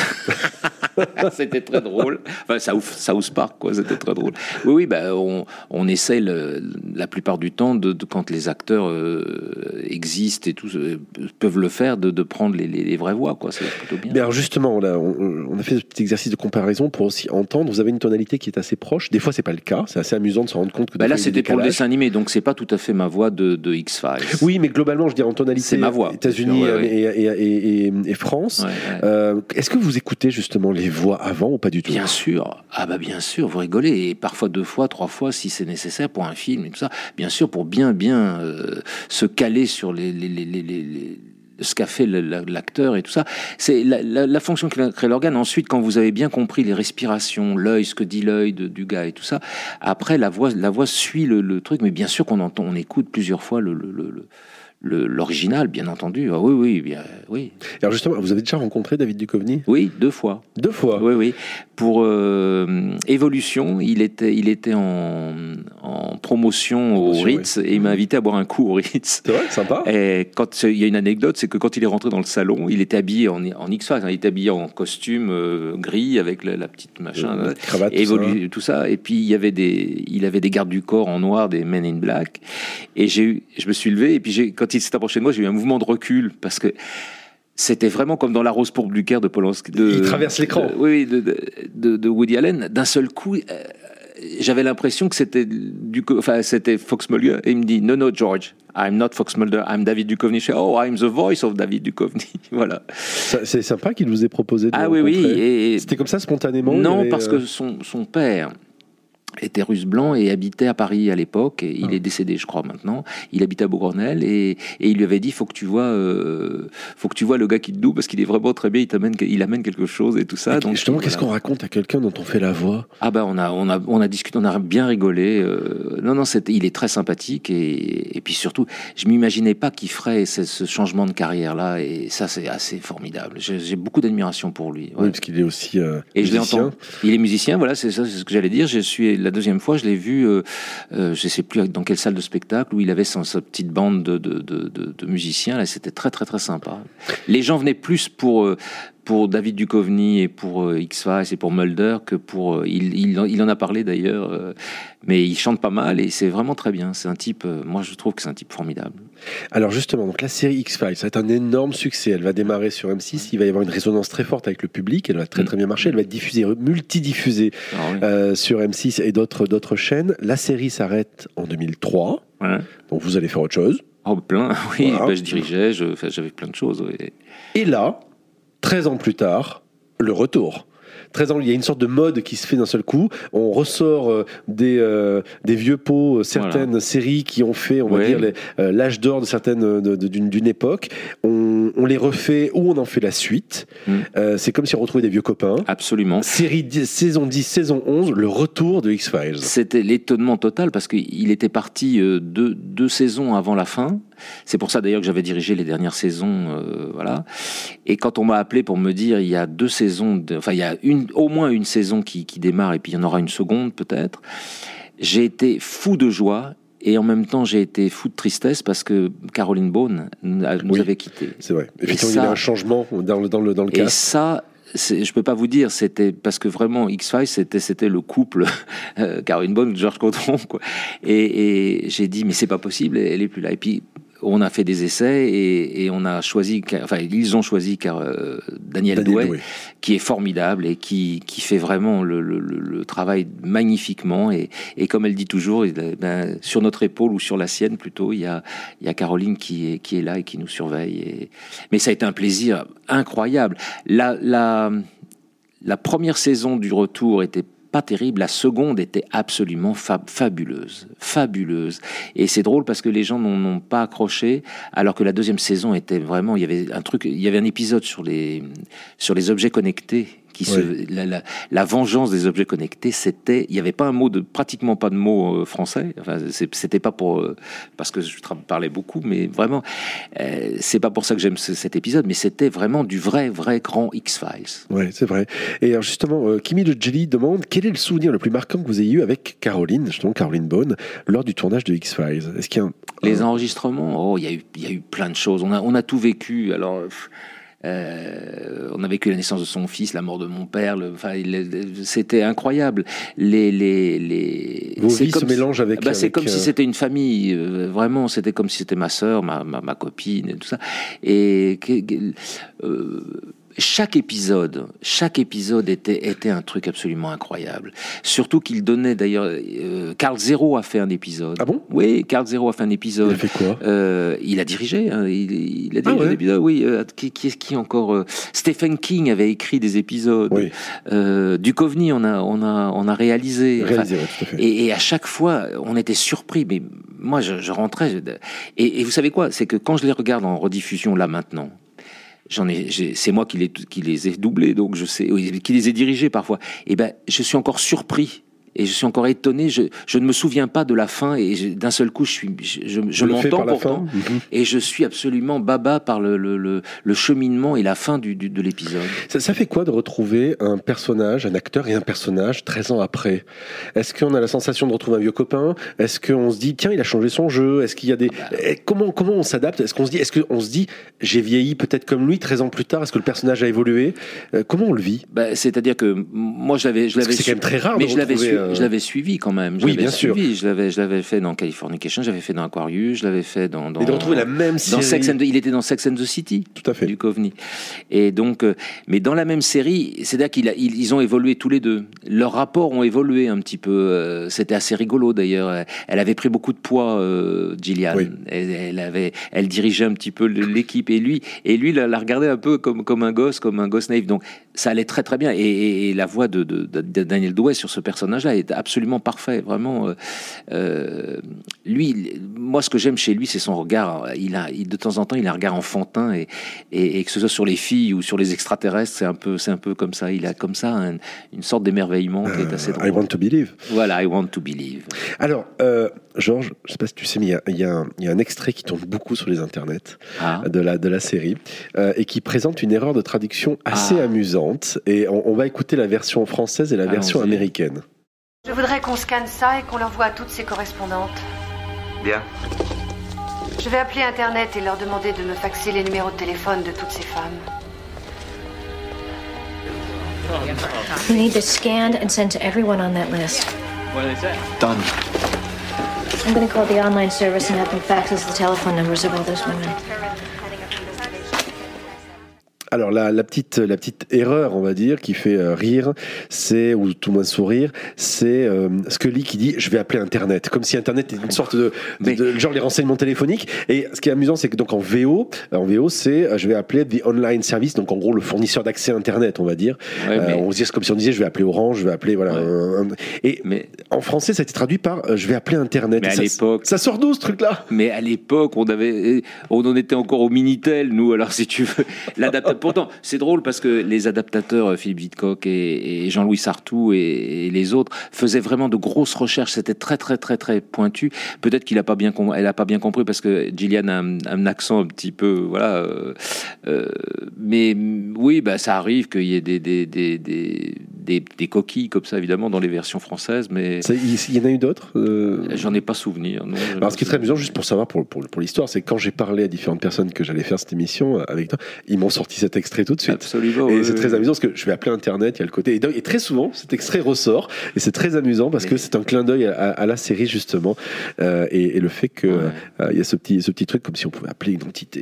C'était très drôle. Enfin, South, South Park, quoi, c'était très drôle. Oui, oui, bah, on, on essaie le, la plupart du temps, de, de, quand les acteurs euh, existent et tout, euh, peuvent le faire, de, de prendre les, les, les vraies voix, quoi. C'est plutôt bien. Mais alors justement, là, on, on a fait ce petit exercice de comparaison pour aussi entendre. Vous avez une tonalité qui est assez proche. Des fois, c'est pas le cas. C'est assez amusant de se rendre compte que. Bah là, c'était pour le dessin animé, donc c'est pas tout à fait ma voix de, de X-Files. Oui, mais globalement, je dirais en tonalité. C'est ma voix. États-Unis ouais, ouais. et, et, et, et, et France. Ouais, ouais. Euh, est-ce que vous écoutez justement les voix avant ou pas du tout? Bien sûr. Ah bah bien sûr, vous rigolez. Et parfois deux fois, trois fois si c'est nécessaire pour un film et tout ça. Bien sûr, pour bien, bien euh, se caler sur les, les, les, les, les ce qu'a fait l'acteur et tout ça. C'est la, la, la fonction que crée l'organe. Ensuite, quand vous avez bien compris les respirations, l'œil, ce que dit l'œil de, du gars et tout ça, après, la voix, la voix suit le, le truc. Mais bien sûr qu'on entend, on écoute plusieurs fois le, le, le, le l'original, bien entendu. Ah oui, oui, bien, oui. Alors justement, vous avez déjà rencontré David Duchovny? Oui, deux fois. Deux fois. Oui, oui. Pour euh, Évolution, il était, il était en, en promotion au Ritz oui. et il m'a invité à boire un coup au Ritz. C'est vrai, sympa. Et quand il y a une anecdote, c'est que quand il est rentré dans le salon, il était habillé en, en X-Files, hein, il était habillé en costume euh, gris avec la, la petite machin, la petite cravate, évolu- tout ça. tout ça. Et puis il y avait des, il avait des gardes du corps en noir, des Men in Black. Et j'ai eu, je me suis levé et puis j'ai, quand il s'est approché de moi, j'ai eu un mouvement de recul parce que c'était vraiment comme dans La Rose pourpre du Caire de Polanski. De, il traverse l'écran. De, oui, de, de, de Woody Allen. D'un seul coup, euh, j'avais l'impression que c'était du, enfin, c'était Fox Mulder. Et il me dit, no, no, George, I'm not Fox Mulder, I'm David Duchovny. Je dis, oh, I'm the voice of David Duchovny. Voilà. Ça, c'est sympa qu'il vous ait proposé de ah rencontrer. oui, oui. Et, c'était comme ça spontanément? Non, avait, parce euh... que son, son père était russe blanc et habitait à Paris à l'époque. Et il ah. est décédé, je crois, maintenant. Il habitait à Beaugrenelle et, et il lui avait dit, faut que tu vois, euh, faut que tu vois le gars qui te doux parce qu'il est vraiment très bien. Il t'amène, il amène quelque chose et tout ça. Mais donc justement, voilà. Qu'est-ce qu'on raconte à quelqu'un dont on fait la voix? Ah ben, on a, on a, on a discuté, on a bien rigolé. Euh, non, non, c'était, il est très sympathique et, et puis surtout, je m'imaginais pas qu'il ferait ce, ce changement de carrière là et ça, c'est assez formidable. J'ai, j'ai beaucoup d'admiration pour lui. Ouais. Oui, parce qu'il est aussi euh, et musicien. Je l'ai entendu. Il est musicien, voilà, c'est ça, c'est ce que j'allais dire. Je suis la deuxième fois, je l'ai vu. Euh, euh, je sais plus dans quelle salle de spectacle où il avait son, sa petite bande de, de, de, de, de musiciens. Là, c'était très très très sympa. Les gens venaient plus pour euh, pour David Duchovny et pour euh, X-Files et pour Mulder que pour euh, il, il il en a parlé d'ailleurs. Euh, mais il chante pas mal et c'est vraiment très bien. C'est un type. Euh, moi, je trouve que c'est un type formidable. Alors justement, donc la série X-Files, ça va être un énorme succès. Elle va démarrer sur M six. Il va y avoir une résonance très forte avec le public. Elle va très très bien marcher. Elle va être diffusée, multidiffusée ah, oui. euh, sur M six et d'autres d'autres chaînes. La série s'arrête en deux mille trois. Ouais. Donc vous allez faire autre chose. Oh plein. Oui. Voilà. Ben, je dirigeais. Je, enfin, j'avais plein de choses. Oui. Et là, treize ans plus tard, le retour. treize ans, il y a une sorte de mode qui se fait d'un seul coup. On ressort euh, des, euh, des vieux pots, certaines voilà. séries qui ont fait, on va ouais. dire, les, euh, l'âge d'or de certaines, de, de, d'une, d'une époque. On, on les refait ou on en fait la suite. Mm. Euh, c'est comme si on retrouvait des vieux copains. Absolument. Série dix, saison dix, saison onze, le retour de X-Files. C'était l'étonnement total parce qu'il était parti euh, deux, deux saisons avant la fin. C'est pour ça d'ailleurs que j'avais dirigé les dernières saisons, euh, voilà. Et quand on m'a appelé pour me dire il y a deux saisons, de, enfin il y a une, au moins une saison qui, qui démarre et puis il y en aura une seconde peut-être, j'ai été fou de joie. Et en même temps, j'ai été fou de tristesse parce que Caroline Bone nous oui, avait quittés. C'est vrai. Effectivement, il y a un changement dans le, dans le, dans le cast. Et ça, c'est, je peux pas vous dire, c'était parce que vraiment X-Files, c'était, c'était le couple euh, Caroline Bone, George Coudron, quoi. Et, et j'ai dit, mais c'est pas possible, elle est plus là. Et puis, on a fait des essais et, et on a choisi, enfin ils ont choisi car euh, Daniel, Daniel Douai, Douai, qui est formidable et qui qui fait vraiment le, le, le travail magnifiquement et, et comme elle dit toujours, ben, sur notre épaule ou sur la sienne plutôt, il y a il y a Caroline qui est qui est là et qui nous surveille. Et... Mais ça a été un plaisir incroyable. La la la première saison du retour était pas terrible, la seconde était absolument fab- fabuleuse, fabuleuse. Et c'est drôle parce que les gens n'ont, n'ont pas accroché, alors que la deuxième saison était vraiment, il y avait un truc, il y avait un épisode sur les sur les objets connectés. Qui se, oui. la, la, la vengeance des objets connectés, c'était, il n'y avait pas un mot de, pratiquement pas de mots euh, français. Enfin, c'est, c'était pas pour, euh, parce que je parlais beaucoup, mais vraiment, euh, c'est pas pour ça que j'aime ce, cet épisode, mais c'était vraiment du vrai, vrai grand X-Files. Oui, c'est vrai. Et alors justement, euh, Kimi de Jelly demande quel est le souvenir le plus marquant que vous ayez eu avec Caroline, justement Caroline Bone, lors du tournage de X-Files. Est-ce qu'il y a un, les enregistrements, oh, il y a eu, il y a eu plein de choses. On a, on a tout vécu. Alors. Pff, Euh, on a vécu la naissance de son fils, la mort de mon père. Le, enfin, il, c'était incroyable. Les, les, les. Vos vies se mélangent avec. Bah, c'est avec, comme euh... si c'était une famille. Euh, vraiment, c'était comme si c'était ma sœur, ma, ma, ma copine et tout ça. Et euh, chaque épisode, chaque épisode était était un truc absolument incroyable. Surtout qu'il donnait d'ailleurs. Euh, Carl Zero a fait un épisode. Ah bon? Oui, Carl Zero a fait un épisode. Il a fait quoi? euh, Il a dirigé. Hein, il, il a dirigé ah ouais. un épisode. Oui. Euh, qui, qui est-ce qui encore euh, Stephen King avait écrit des épisodes. Oui. Euh, Duchovny, on a on a on a réalisé. réalisé enfin, ouais, tout à fait. Et, et à chaque fois, on était surpris. Mais moi, je, je rentrais. Je, et, et vous savez quoi? C'est que quand je les regarde en rediffusion là maintenant. J'en ai, j'ai, c'est moi qui les, qui les ai doublés, donc je sais, qui les ai dirigés parfois. Et ben, je suis encore surpris et je suis encore étonné. Je, je ne me souviens pas de la fin et je, d'un seul coup, je suis, je, je, je m'entends pourtant mm-hmm. et je suis absolument baba par le, le, le, le cheminement et la fin du, du de l'épisode. Ça, ça fait quoi de retrouver un personnage, un acteur et un personnage treize ans après? Est-ce qu'on a la sensation de retrouver un vieux copain? Est-ce qu'on se dit tiens, il a changé son jeu? Est-ce qu'il y a des ah bah. comment comment on s'adapte? Est-ce qu'on se dit est-ce qu'on se dit j'ai vieilli peut-être comme lui treize ans plus tard? Est-ce que le personnage a évolué? euh, Comment on le vit? Bah, c'est-à-dire que moi je l'avais, je l'avais. C'est su- quand même très rare. Mais de je l'avais retrouver, su- euh... je l'avais suivi quand même. Je oui, l'avais bien suivi. sûr. Je l'avais, je l'avais fait dans Californication, j'avais fait dans Aquarius, je l'avais fait dans. dans et de retrouver la même série. Dans Sex and the, il était dans Sex and the City. Tout à fait. Duchovny. Et donc, euh, mais dans la même série, c'est-à-dire qu'ils ils, ils ont évolué tous les deux. Leurs rapports ont évolué un petit peu. Euh, c'était assez rigolo d'ailleurs. Elle avait pris beaucoup de poids, euh, Gillian. Oui. Elle, elle avait, elle dirigeait un petit peu l'équipe et lui, et lui la, la regardait un peu comme comme un gosse, comme un gosse naïf. Donc ça allait très très bien. Et, et, et la voix de, de, de, de Daniel Douai sur ce personnage-là est absolument parfait, vraiment. Euh, euh, lui, moi, ce que j'aime chez lui, c'est son regard. Il a, il, de temps en temps, il a un regard enfantin et, et, et que ce soit sur les filles ou sur les extraterrestres, c'est un peu, c'est un peu comme ça. Il a comme ça un, une sorte d'émerveillement qui est assez drôle. I want to believe. Voilà, I want to believe. Alors, euh, Georges, je sais pas si tu sais, mais il y a, il y a, un, il y a un extrait qui tourne beaucoup sur les internets ah. de la de la série euh, et qui présente une erreur de traduction assez ah. amusante. Et on, on va écouter la version française et la Allons-y. version américaine. Je voudrais qu'on scanne ça et qu'on l'envoie à toutes ces correspondantes. Bien. Je vais appeler Internet et leur demander de me faxer les numéros de téléphone de toutes ces femmes. You need this scanned and sent to everyone on that list. What do they say? Done. I'm going to call the online service and have them fax us the telephone numbers of all those women. Alors la, la petite la petite erreur, on va dire, qui fait euh, rire, c'est ou tout le moins sourire, c'est euh, Scully qui dit je vais appeler Internet, comme si Internet était une sorte de, de, de genre les renseignements téléphoniques. Et ce qui est amusant, c'est que donc en V O, en V O, c'est je vais appeler the online service, donc en gros le fournisseur d'accès Internet, on va dire. Ouais, mais... euh, on se dit c'est comme si on disait je vais appeler Orange, je vais appeler voilà. Ouais. Un, un... Et mais... en français, ça a été traduit par euh, je vais appeler Internet. Mais à ça, l'époque, ça sort d'où ce truc-là? Mais à l'époque, on avait, on en était encore au Minitel, nous. Alors si tu veux, l'adaptateur. Pourtant, c'est drôle parce que les adaptateurs Philippe Vidcock et, et Jean-Louis Sartou et, et les autres faisaient vraiment de grosses recherches. C'était très très très très pointu. Peut-être qu'il a pas bien, elle a pas bien compris parce que Gillian a un, un accent un petit peu, voilà. Euh, euh, mais oui, bah ça arrive qu'il y ait des des des des, des, des coquilles comme ça évidemment dans les versions françaises, mais il y en a eu d'autres. Euh... J'en ai pas souvenir. Non, Alors, ce qui est très amusant, juste pour savoir pour pour, pour l'histoire, c'est que quand j'ai parlé à différentes personnes que j'allais faire cette émission avec toi, ils m'ont sorti cet extrait tout de suite. Absolument. Et oui, c'est oui, très oui. amusant parce que je vais appeler Internet, il y a le côté et, donc, et très souvent cet extrait ressort et c'est très amusant parce mais... que c'est un clin d'œil à, à la série justement euh, et, et le fait que ouais. euh, il y a ce petit ce petit truc comme si on pouvait appeler une entité.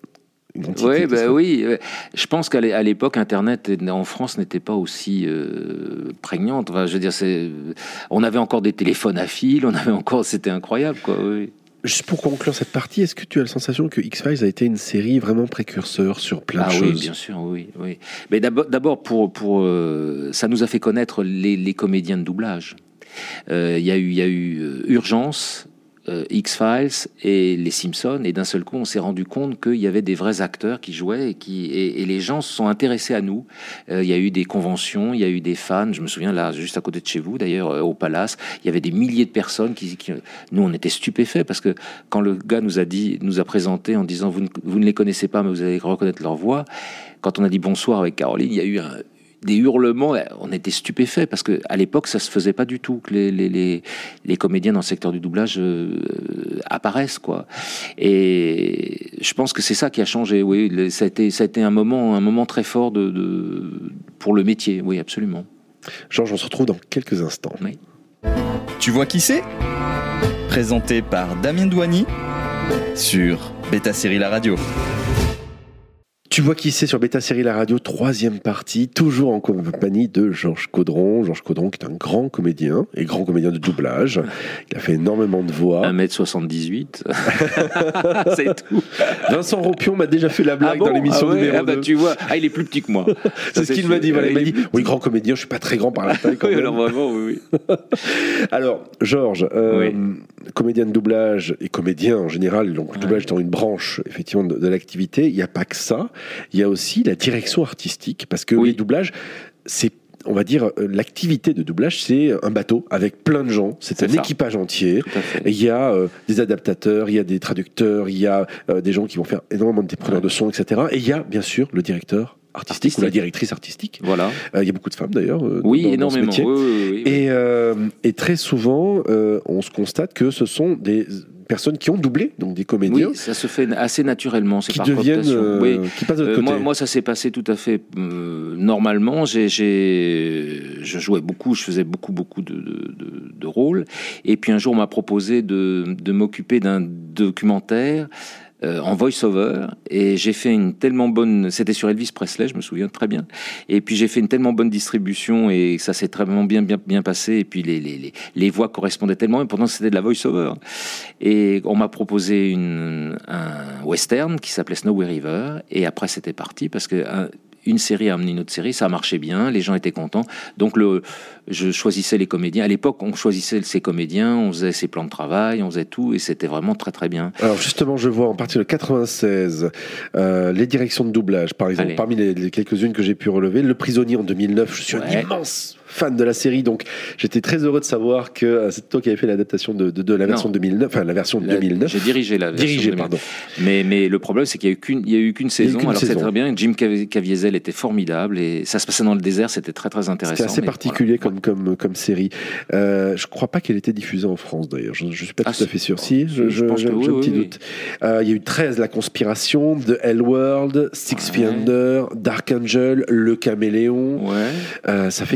Ouais, bah oui, je pense qu'à l'époque, Internet en France n'était pas aussi euh, prégnante. Enfin, je veux dire, c'est, on avait encore des téléphones à fil, on avait encore, c'était incroyable, quoi. Oui. Juste pour conclure cette partie, est-ce que tu as la sensation que X-Files a été une série vraiment précurseur sur plein ah de oui, choses? Bien sûr, oui, oui. Mais d'abord, d'abord pour, pour euh, ça nous a fait connaître les, les comédiens de doublage. Il euh, y a eu, il y a eu euh, Urgence. Euh, X-Files et les Simpsons, et d'un seul coup on s'est rendu compte qu'il y avait des vrais acteurs qui jouaient et, qui, et, et les gens se sont intéressés à nous. Euh, il y a eu des conventions, il y a eu des fans, je me souviens là juste à côté de chez vous d'ailleurs euh, au Palace, il y avait des milliers de personnes qui, qui nous on était stupéfaits parce que quand le gars nous a dit, nous a présenté en disant vous ne, vous ne les connaissez pas mais vous allez reconnaître leur voix, quand on a dit bonsoir avec Caroline, il y a eu un des hurlements, on était stupéfaits parce que à l'époque ça se faisait pas du tout que les les les, les comédiens dans le secteur du doublage euh, apparaissent quoi. Et je pense que c'est ça qui a changé. Oui, ça a été ça a été un moment un moment très fort de, de pour le métier. Oui, absolument. Georges, on se retrouve dans quelques instants. Oui. Tu vois qui c'est ? Présenté par Damien Douani sur Beta Série La Radio. Tu vois qui c'est sur Beta Série La Radio, troisième partie, toujours en compagnie de Georges Caudron. Georges Caudron qui est un grand comédien, et grand comédien de doublage. Il a fait énormément de voix. un mètre soixante-dix-huit. C'est tout. Vincent Ropion m'a déjà fait la blague ah bon dans l'émission ah ouais, numéro ah bah deux. Tu vois, ah, il est plus petit que moi. C'est ce qu'il m'a dit. Voilà, il m'a dit, oui, grand comédien, je suis pas très grand par la taille quand oui, même. Alors vraiment, oui, oui. Alors, Georges, euh, oui. comédien de doublage et comédien en général, donc le doublage étant une branche effectivement de, de l'activité, il n'y a pas que ça. Il y a aussi la direction artistique, parce que oui. les doublages, c'est, on va dire, l'activité de doublage, c'est un bateau avec plein de gens, c'est, c'est un ça. équipage entier. Et il y a euh, des adaptateurs, il y a des traducteurs, il y a euh, des gens qui vont faire énormément de preneurs ouais. de son, et cetera. Et il y a bien sûr le directeur artistique, artistique. ou la directrice artistique. Voilà. Il euh, y a beaucoup de femmes d'ailleurs. Euh, oui, dans, énormément. Dans ce métier. Oui, oui, oui, oui. Et, euh, et très souvent, euh, on se constate que ce sont des personnes qui ont doublé, donc des comédiens. Oui, ça se fait assez naturellement. C'est qui par deviennent, euh, oui. qui passent de l'autre euh, côté. Moi, moi, ça s'est passé tout à fait euh, normalement. J'ai, j'ai, je jouais beaucoup, je faisais beaucoup, beaucoup de, de, de, de rôles. Et puis un jour, on m'a proposé de, de m'occuper d'un documentaire Euh, en voice-over, et j'ai fait une tellement bonne, c'était sur Elvis Presley, je me souviens très bien, et puis j'ai fait une tellement bonne distribution et ça s'est vraiment bien bien bien passé, et puis les les les, les voix correspondaient tellement, et pourtant c'était de la voice-over, et on m'a proposé une un western qui s'appelait Snowy River, et après c'était parti parce que un, une série a amené une autre série, ça marchait bien, les gens étaient contents. Donc le, je choisissais les comédiens. À l'époque, on choisissait ses comédiens, on faisait ses plans de travail, on faisait tout, et c'était vraiment très très bien. Alors justement, je vois en partir de quatre-vingt-seize, euh, les directions de doublage, par exemple, Allez. parmi les, les quelques-unes que j'ai pu relever, Le Prisonnier en deux mille neuf, je suis ouais. un immense fan de la série, donc j'étais très heureux de savoir que euh, c'est toi qui avais fait l'adaptation de, de, de la version non. deux mille neuf, enfin la version de la, deux mille neuf. J'ai dirigé la version dirigé, pardon. Mais, mais le problème, c'est qu'il n'y a eu qu'une, il y a eu qu'une saison, qu'une alors saison. C'est très bien. Jim Caviezel était formidable, et ça se passait dans le désert, c'était très très intéressant. C'était assez mais particulier voilà. comme, comme, comme série. Euh, je ne crois pas qu'elle était diffusée en France d'ailleurs, je ne suis pas ah, tout à fait sûr. Si, je, je, pense j'ai, que j'ai oui, un petit oui, doute. Il euh, y a eu treize, La Conspiration, The Hell World, Six ouais. Feet Under, Dark Angel, Le Caméléon. Ouais. Euh, ça fait quand même pas mal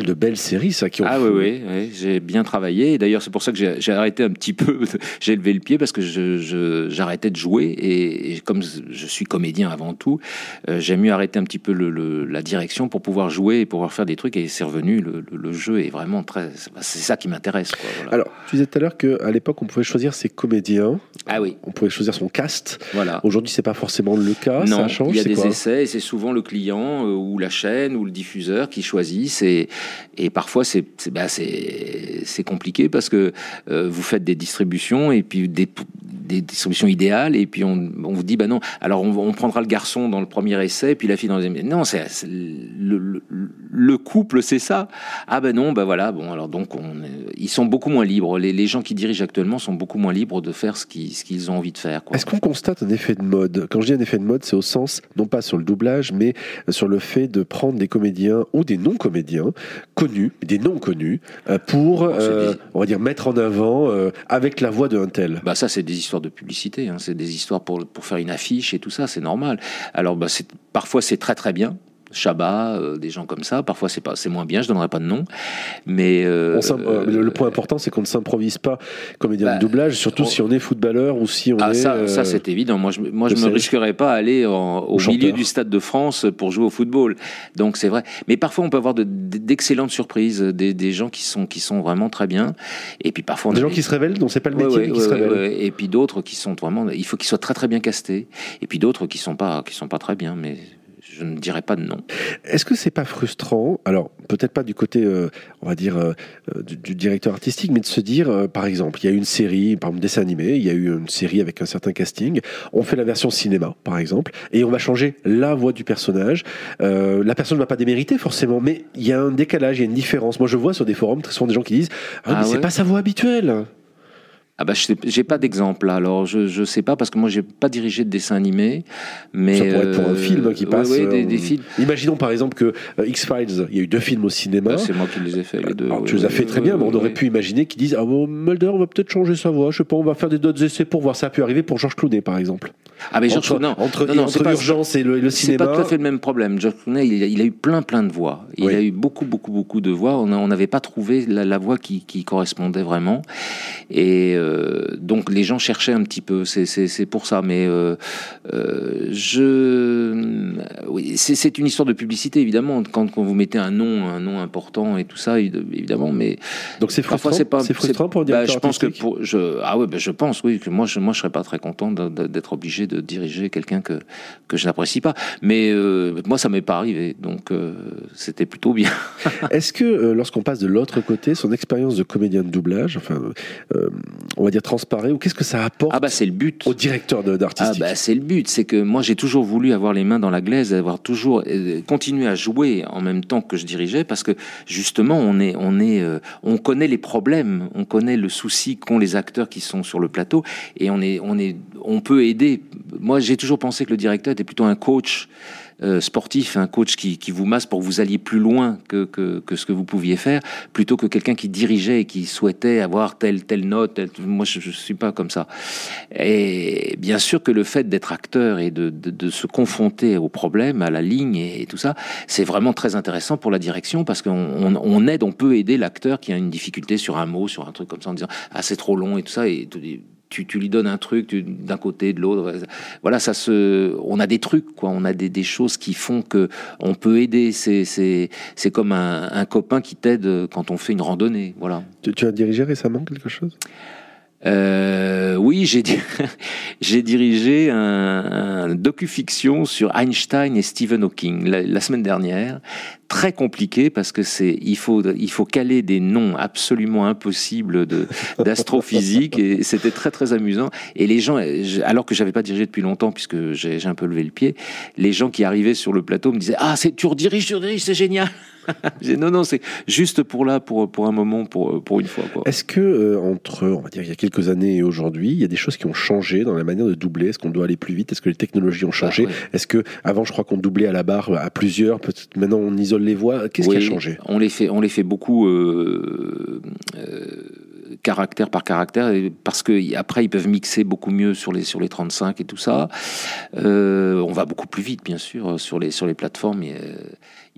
mal de belles séries, ça, qui ont... Ah oui, oui, oui, j'ai bien travaillé. Et d'ailleurs, c'est pour ça que j'ai, j'ai arrêté un petit peu, j'ai levé le pied parce que je, je, j'arrêtais de jouer. Et, et comme je suis comédien avant tout, euh, j'ai mieux arrêter un petit peu le, le, la direction pour pouvoir jouer et pouvoir faire des trucs. Et c'est revenu, le, le, le jeu est vraiment très... C'est ça qui m'intéresse, quoi, voilà. Alors, tu disais tout à l'heure qu'à l'époque, on pouvait choisir ses comédiens. Ah oui. On pouvait choisir son cast. Voilà. Aujourd'hui, c'est pas forcément le cas. Non, ça change. Il y a c'est des quoi essais et c'est souvent le client euh, ou la chaîne ou le diffuseur qui choisissent. Et, et parfois, c'est, c'est, bah, c'est, c'est compliqué parce que euh, vous faites des distributions et puis des, des distributions idéales. Et puis, on, on vous dit, bah non, alors on, on prendra le garçon dans le premier essai et puis la fille dans le deuxième. Non, c'est, c'est le, le, le couple, c'est ça. Ah ben non, ben voilà. Bon, alors donc, on, ils sont beaucoup moins libres. Les, les gens qui dirigent actuellement sont beaucoup moins libres de faire ce qu'ils, ce qu'ils ont envie de faire, quoi. Est-ce qu'on constate un effet de mode ? Quand je dis un effet de mode, c'est au sens, non pas sur le doublage, mais sur le fait de prendre des comédiens ou des non-comédiens connus, des non-connus, pour, euh, on va dire, mettre en avant euh, avec la voix d'un tel. Bah ça, c'est des histoires de publicité, hein. C'est des histoires pour, pour faire une affiche et tout ça, c'est normal. Alors, bah, c'est, parfois, c'est très très bien. Chabat, euh, des gens comme ça. Parfois, c'est pas, c'est moins bien. Je donnerai pas de nom, mais euh, euh, le, le point important, c'est qu'on ne s'improvise pas comédien bah, de doublage, surtout on... si on est footballeur ou si on ah, est. Ça, euh, ça, c'est évident. Moi, je, moi, je me risquerais pas à aller en, au chanteur. milieu du Stade de France pour jouer au football. Donc, c'est vrai. Mais parfois, on peut avoir de, d'excellentes surprises, des, des gens qui sont, qui sont vraiment très bien. Et puis parfois, on des a gens des... qui se révèlent, dont c'est pas le métier, ouais, mais ouais, qui ouais, se révèlent. Ouais. Et puis d'autres qui sont vraiment. Il faut qu'ils soient très très bien castés. Et puis d'autres qui sont pas, qui sont pas très bien, mais. Je ne dirais pas de non. Est-ce que c'est pas frustrant, alors peut-être pas du côté, euh, on va dire, euh, du, du directeur artistique, mais de se dire, euh, par exemple, il y a eu une série, par exemple dessin animé, il y a eu une série avec un certain casting, on fait la version cinéma, par exemple, et on va changer la voix du personnage. Euh, la personne ne va pas démériter forcément, mais il y a un décalage, il y a une différence. Moi, je vois sur des forums très souvent des gens qui disent, ah, ah mais ouais. c'est pas sa voix habituelle. Ah bah, je sais, j'ai pas d'exemple là. Alors je je sais pas parce que moi j'ai pas dirigé de dessin animé, mais ça pourrait être pour un film qui passe. Oui, oui, des, euh, des films. Imaginons par exemple que euh, X-Files, il y a eu deux films au cinéma. Bah, c'est moi qui les ai fait les deux. Alors, tu les as fait très bien, mais on aurait pu imaginer qu'ils disent ah bon, Mulder, on va peut-être changer sa voix. Je sais pas, on va faire des d'autres essais pour voir. Ça a pu arriver pour George Clooney par exemple. Ah mais entre, George non, entre, non, non, entre l'urgence et le, le c'est cinéma. C'est pas tout à fait le même problème. George Clooney, il a, il a eu plein plein de voix. Il oui. a eu beaucoup beaucoup beaucoup de voix. On n'avait pas trouvé la, la voix qui, qui correspondait vraiment. Et euh, donc les gens cherchaient un petit peu. C'est c'est, c'est pour ça. Mais euh, euh, je oui, c'est, c'est une histoire de publicité évidemment. Quand, quand vous mettez un nom un nom important et tout ça évidemment. Mais donc c'est frustrant. C'est, pas, c'est frustrant pour dire. Bah, je pense que pour je ah ouais bah, je pense oui que moi je moi je serais pas très content de, de, d'être obligé de diriger quelqu'un que que je n'apprécie pas, mais euh, moi ça m'est pas arrivé, donc euh, c'était plutôt bien. Est-ce que euh, lorsqu'on passe de l'autre côté, son expérience de comédien de doublage, enfin, euh, on va dire transparaît, ou qu'est-ce que ça apporte ah bah c'est le but au directeur de, d'artistique? Ah bah c'est le but, c'est que moi j'ai toujours voulu avoir les mains dans la glaise, avoir toujours euh, continué à jouer en même temps que je dirigeais, parce que justement on est on est euh, on connaît les problèmes, on connaît le souci qu'ont les acteurs qui sont sur le plateau, et on est on est on peut aider. Moi, j'ai toujours pensé que le directeur était plutôt un coach euh, sportif, un coach qui, qui vous masse pour que vous alliez plus loin que, que, que ce que vous pouviez faire, plutôt que quelqu'un qui dirigeait et qui souhaitait avoir telle, telle note. Telle... Moi, je ne suis pas comme ça. Et bien sûr que le fait d'être acteur et de, de, de se confronter aux problèmes, à la ligne et, et tout ça, c'est vraiment très intéressant pour la direction, parce qu'on on, on aide, on peut aider l'acteur qui a une difficulté sur un mot, sur un truc comme ça, en disant « Ah, c'est trop long » et tout ça, et Tu, tu lui donnes un truc tu, d'un côté, de l'autre. Voilà, ça se, on a des trucs, quoi. On a des, des choses qui font que on peut aider. C'est, c'est, c'est comme un, un copain qui t'aide quand on fait une randonnée. Voilà. Tu, tu as dirigé récemment quelque chose ? Euh, oui, j'ai, j'ai dirigé un, un docu-fiction sur Einstein et Stephen Hawking la, la semaine dernière. Très compliqué parce que c'est il faut il faut caler des noms absolument impossibles de d'astrophysique, et c'était très très amusant. Et les gens, alors que j'avais pas dirigé depuis longtemps puisque j'ai, j'ai un peu levé le pied, les gens qui arrivaient sur le plateau me disaient ah c'est tu rediriges tu rediriges c'est génial. J'ai, non non c'est juste pour là pour pour un moment pour pour une fois quoi. Est-ce que euh, entre on va dire il y a quelques années et aujourd'hui il y a des choses qui ont changé dans la manière de doubler? Est-ce qu'on doit aller plus vite? Est-ce que les technologies ont changé? bah, ouais. Est-ce que avant je crois qu'on doublait à la barre à plusieurs, peut-être maintenant on isole les voix? Qu'est-ce oui, qui a changé? On les fait on les fait beaucoup euh, euh, caractère par caractère, parce que après ils peuvent mixer beaucoup mieux sur les sur les trente-cinq et tout ça. Euh, on va beaucoup plus vite bien sûr sur les sur les plateformes. Et,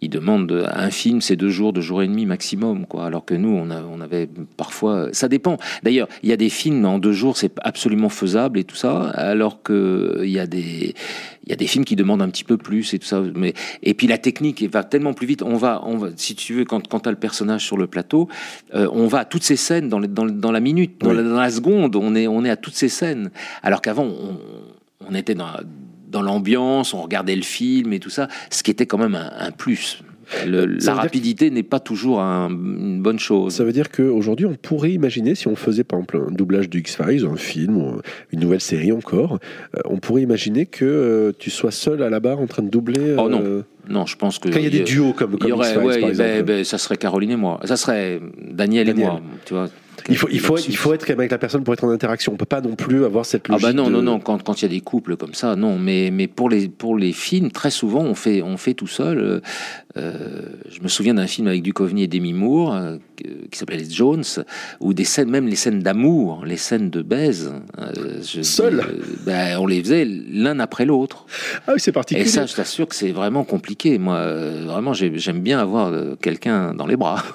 Ils demandent un film, c'est deux jours, deux jours et demi maximum, quoi. Alors que nous, on, a, on avait parfois... Ça dépend. D'ailleurs, il y a des films en deux jours, c'est absolument faisable et tout ça, alors qu'il y a des... Il y a des films qui demandent un petit peu plus et tout ça. Mais, et puis la technique va tellement plus vite. On va, on va si tu veux, quand, quand tu as le personnage sur le plateau, euh, on va à toutes ces scènes dans, les, dans, dans la minute, dans, oui. la, dans la seconde. On est, on est à toutes ces scènes. Alors qu'avant, on, on était dans, dans l'ambiance, on regardait le film et tout ça, ce qui était quand même un, un plus. Le, la rapidité que... n'est pas toujours un, une bonne chose. Ça veut dire qu'aujourd'hui, on pourrait imaginer, si on faisait par exemple un doublage du X-Files, un film, ou une nouvelle série encore, euh, on pourrait imaginer que euh, tu sois seul à la barre en train de doubler... Euh... Oh non, non, je pense que... Quand il y a des duos comme, comme aurait, X-Files, ouais, par exemple. Ben, ben, ça serait Caroline et moi. Ça serait Daniel, Daniel. et moi, tu vois. Il faut, il, faut être, il faut être quand même avec la personne pour être en interaction. On peut pas non plus avoir cette logique. Ah bah non, de... non, non. Quand quand il y a des couples comme ça, non. Mais mais pour les pour les films, très souvent on fait on fait tout seul. Euh, je me souviens d'un film avec Duchovny et Demi Moore euh, qui s'appelait Jones, où des scènes, même les scènes d'amour, les scènes de baise, euh, je, seul. Euh, ben, on les faisait l'un après l'autre. Ah oui, c'est particulier. Et ça, je t'assure que c'est vraiment compliqué. Moi, euh, vraiment, j'aime bien avoir euh, quelqu'un dans les bras.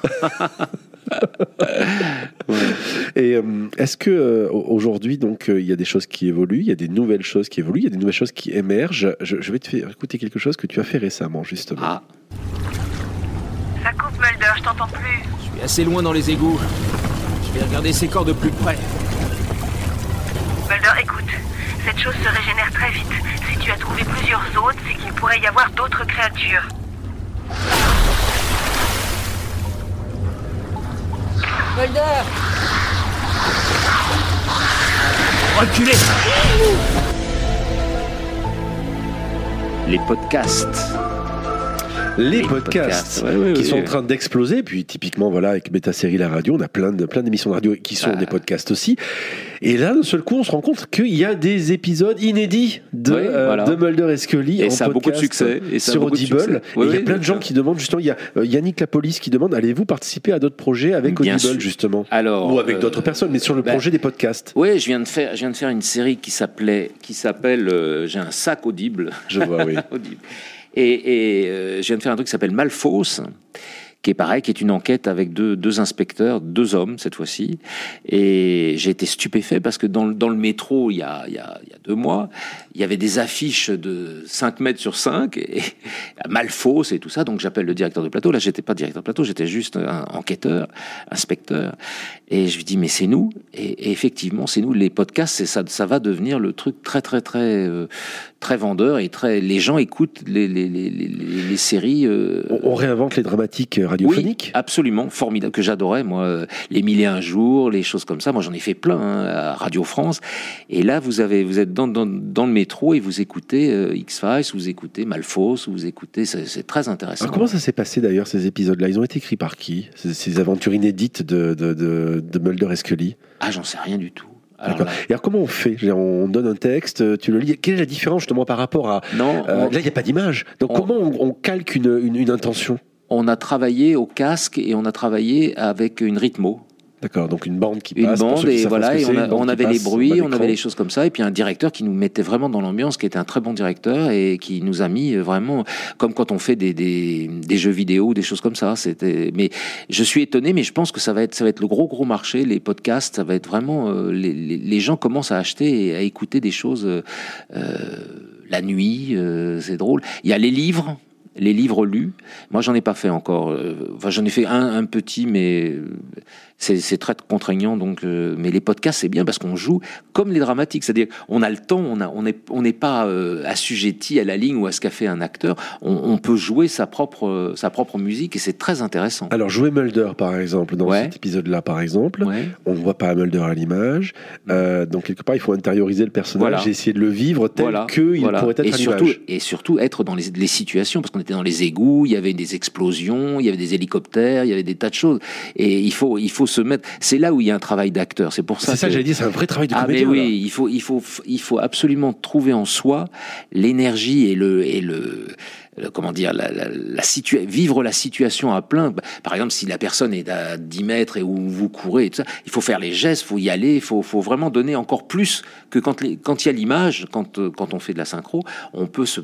Ouais. Et euh, est-ce que euh, aujourd'hui, donc, il euh, y a des choses qui évoluent, il y a des nouvelles choses qui évoluent, il y a des nouvelles choses qui émergent. Je, je vais te faire écouter quelque chose que tu as fait récemment, justement. Ah. Ça coupe, Mulder, je t'entends plus. Je suis assez loin dans les égouts. Je vais regarder ces corps de plus près. Mulder, écoute, cette chose se régénère très vite. Si tu as trouvé plusieurs autres, c'est qu'il pourrait y avoir d'autres créatures. Mulder! Reculez! Les podcasts. Les, les podcasts, podcasts ouais, ouais, qui ouais, sont ouais. en train d'exploser. Puis typiquement, voilà, avec Beta Série La Radio, on a plein de plein d'émissions de radio qui sont ah. des podcasts aussi. Et là, d'un seul coup, on se rend compte qu'il y a des épisodes inédits de, oui, euh, voilà. de Mulder et Scully et en ça a beaucoup de succès. Et ça sur Audible. Oui, et il y a oui, plein de gens qui demandent justement. Il y a euh, Yannick Lapolis qui demande: allez-vous participer à d'autres projets avec Bien Audible sûr. justement, alors, ou avec euh, d'autres personnes, mais sur le bah, projet des podcasts. Oui, je viens de faire, je viens de faire une série qui s'appelait, qui s'appelle, euh, j'ai un sac Audible. Je vois, oui. Audible. Et, et euh, je viens de faire un truc qui s'appelle Malfausse, qui est pareil, qui est une enquête avec deux, deux inspecteurs, deux hommes cette fois-ci. Et j'ai été stupéfait parce que dans, dans le métro, il y, a, il, y a, il y a deux mois, il y avait des affiches de cinq mètres sur cinq, et, et Malfausse et tout ça. Donc j'appelle le directeur de plateau. Là, j'étais pas directeur de plateau, j'étais juste un enquêteur, inspecteur. Et je lui dis, mais c'est nous. Et, et effectivement, c'est nous. Les podcasts, c'est ça, ça va devenir le truc très, très, très, euh, très vendeur et très. Les gens écoutent les, les, les, les, les séries. Euh... On, on réinvente les dramatiques radiophoniques. Oui, absolument, formidable, que j'adorais, moi. Les Mille et un jours, les choses comme ça. Moi, j'en ai fait plein hein, à Radio France. Et là, vous avez, vous êtes dans, dans, dans le métro et vous écoutez euh, X-Files, vous écoutez Malfausse, vous écoutez. C'est, c'est très intéressant. Alors, comment ça s'est passé d'ailleurs ces épisodes-là? Ils ont été écrits par qui? Ces, ces aventures inédites de, de, de de Mulder et Scully? Ah, j'en sais rien du tout. Alors, là... Et alors comment on fait? On donne un texte, tu le lis. Quelle est la différence justement par rapport à... Non, euh, on... Là, il n'y a pas d'image. Donc on... comment on, on calque une, une, une intention? On a travaillé au casque et on a travaillé avec une rythmo. D'accord, donc une bande qui une passe. Une bande, et voilà, et on, a, on avait les bruits, on avait les choses choses comme ça, et puis un directeur qui nous mettait vraiment dans l'ambiance, qui était un très bon directeur, et qui nous a mis vraiment, comme quand on fait des, des, des jeux vidéo, des choses comme ça. C'était, mais je suis étonné, mais je pense que ça va être, ça va être le gros, gros marché, les podcasts, ça va être vraiment, euh, les, les, les gens commencent à acheter et à écouter des choses euh, la nuit, euh, c'est drôle. Il y a les livres. Les livres lus, moi j'en ai pas fait encore. Enfin, j'en ai fait un, un petit, mais c'est, c'est très contraignant. Donc, euh, mais les podcasts c'est bien parce qu'on joue comme les dramatiques, c'est-à-dire on a le temps, on a, on est, on n'est pas euh, assujetti à la ligne ou à ce qu'a fait un acteur. On, on peut jouer sa propre, sa propre musique et c'est très intéressant. Alors jouer Mulder par exemple dans ouais. cet épisode-là par exemple, ouais. on ne voit pas Mulder à l'image, euh, donc quelque part il faut intérioriser le personnage, voilà. et essayer de le vivre tel voilà. qu'il voilà. pourrait être et à surtout, l'image. Et surtout être dans les, les situations, parce qu'on était dans les égouts, il y avait des explosions, il y avait des hélicoptères, il y avait des tas de choses. Et il faut, il faut se mettre. C'est là où il y a un travail d'acteur. C'est pour ça. C'est que... ça, j'allais dire, c'est un vrai travail de ah comédien. Ah mais oui, il faut, il faut, il faut absolument trouver en soi l'énergie et le, et le. Comment dire, la, la, la situa- vivre la situation à plein. Par exemple, si la personne est à dix mètres et où vous courez et tout ça, il faut faire les gestes, il faut y aller, il faut, faut vraiment donner encore plus que quand, les, quand il y a l'image, quand, quand on fait de la synchro, on peut se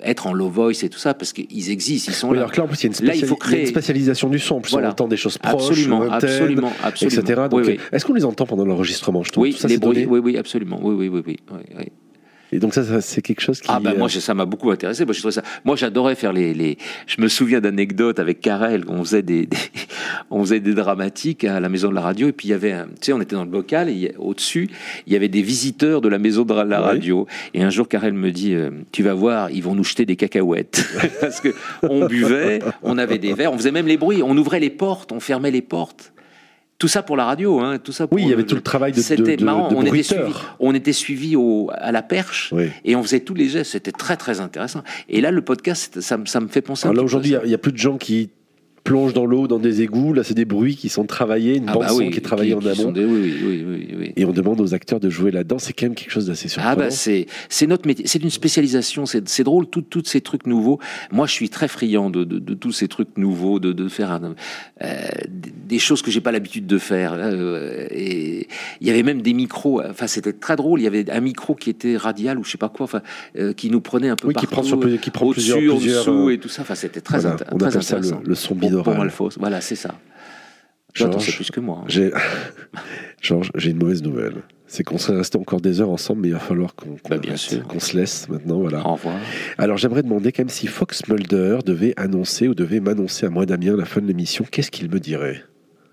être en low voice et tout ça, parce qu'ils existent, ils sont oui, là. Alors que là, en plus, il y a une, spéciali- là, il faut créer... il y a une spécialisation du son. En plus, voilà. On entend des choses proches, absolument, lointaines, absolument, absolument. et cetera. Donc, oui, oui. Est-ce qu'on les entend pendant l'enregistrement, je trouve, Oui, tout ça, les c'est bruits, donné oui, oui, absolument. Oui, oui, oui, oui, oui, oui. Et donc ça, ça, c'est quelque chose qui... Ah ben moi, ça m'a beaucoup intéressé. Moi, je trouvais ça... moi j'adorais faire les, les... Je me souviens d'anecdotes avec Karel, on faisait des, des... on faisait des dramatiques à la maison de la radio, et puis il y avait, un... tu sais, on était dans le local, et au-dessus, il y avait des visiteurs de la maison de la radio. Oui. Et un jour, Karel me dit, euh, tu vas voir, ils vont nous jeter des cacahuètes. Parce que on buvait, on avait des verres, on faisait même les bruits, on ouvrait les portes, on fermait les portes. Tout ça pour la radio, hein, tout ça pour oui, il y avait tout le travail de C'était de, marrant, de on, était suivi, on était suivi au, à la perche, oui. Et on faisait tous les gestes, c'était très très intéressant. Et là, le podcast, ça, ça me fait penser... Alors là, aujourd'hui, il n'y a, a plus de gens qui plongent dans l'eau, dans des égouts, là c'est des bruits qui sont travaillés, une ah bande bah oui, son qui est travaillée qui, en amont, des, oui, oui, oui, oui. Et on demande aux acteurs de jouer là-dedans, c'est quand même quelque chose d'assez surprenant. Ah bah c'est, c'est notre métier, c'est une spécialisation, c'est, c'est drôle, tous tout ces trucs nouveaux. Moi je suis très friand de, de, de tous ces trucs nouveaux, de, de faire un, euh, des choses que j'ai pas l'habitude de faire. Euh, et il y avait même des micros, enfin c'était très drôle, il y avait un micro qui était radial ou je sais pas quoi, enfin euh, qui nous prenait un peu oui, partout, qui prend, sur, qui prend au-dessus, plusieurs, en plusieurs, dessous euh, et tout ça, enfin c'était très, voilà, int- on très appelle intéressant. Ça le, le son Pour, binaural. pour Malfos, voilà c'est ça. Georges, c'est plus que moi. Hein. J'ai... Georges, j'ai une mauvaise nouvelle. C'est qu'on serait resté encore des heures ensemble, mais il va falloir qu'on, qu'on, bah, bien sûr. qu'on se laisse maintenant. Voilà. Au revoir. Alors j'aimerais demander quand même si Fox Mulder devait annoncer ou devait m'annoncer à moi, Damien, la fin de l'émission, qu'est-ce qu'il me dirait ?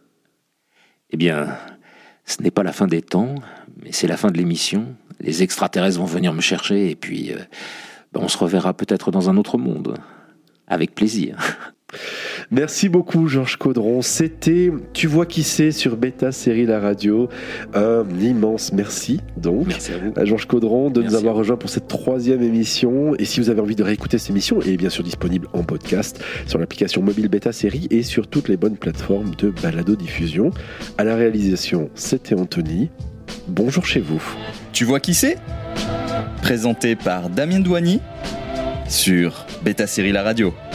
Eh bien, ce n'est pas la fin des temps, mais c'est la fin de l'émission. Les extraterrestres vont venir me chercher et puis euh, ben, on se reverra peut-être dans un autre monde. Avec plaisir. Merci beaucoup Georges Caudron, c'était Tu vois qui c'est sur Beta Série La Radio, un immense merci donc merci à, vous. à Georges Caudron de merci nous avoir rejoint pour cette troisième émission, et si vous avez envie de réécouter cette émission, elle est bien sûr disponible en podcast sur l'application mobile Beta Série et sur toutes les bonnes plateformes de balado-diffusion. À la réalisation, c'était Anthony, bonjour chez vous. Tu vois qui c'est ? Présenté par Damien Douani sur Beta Série La Radio.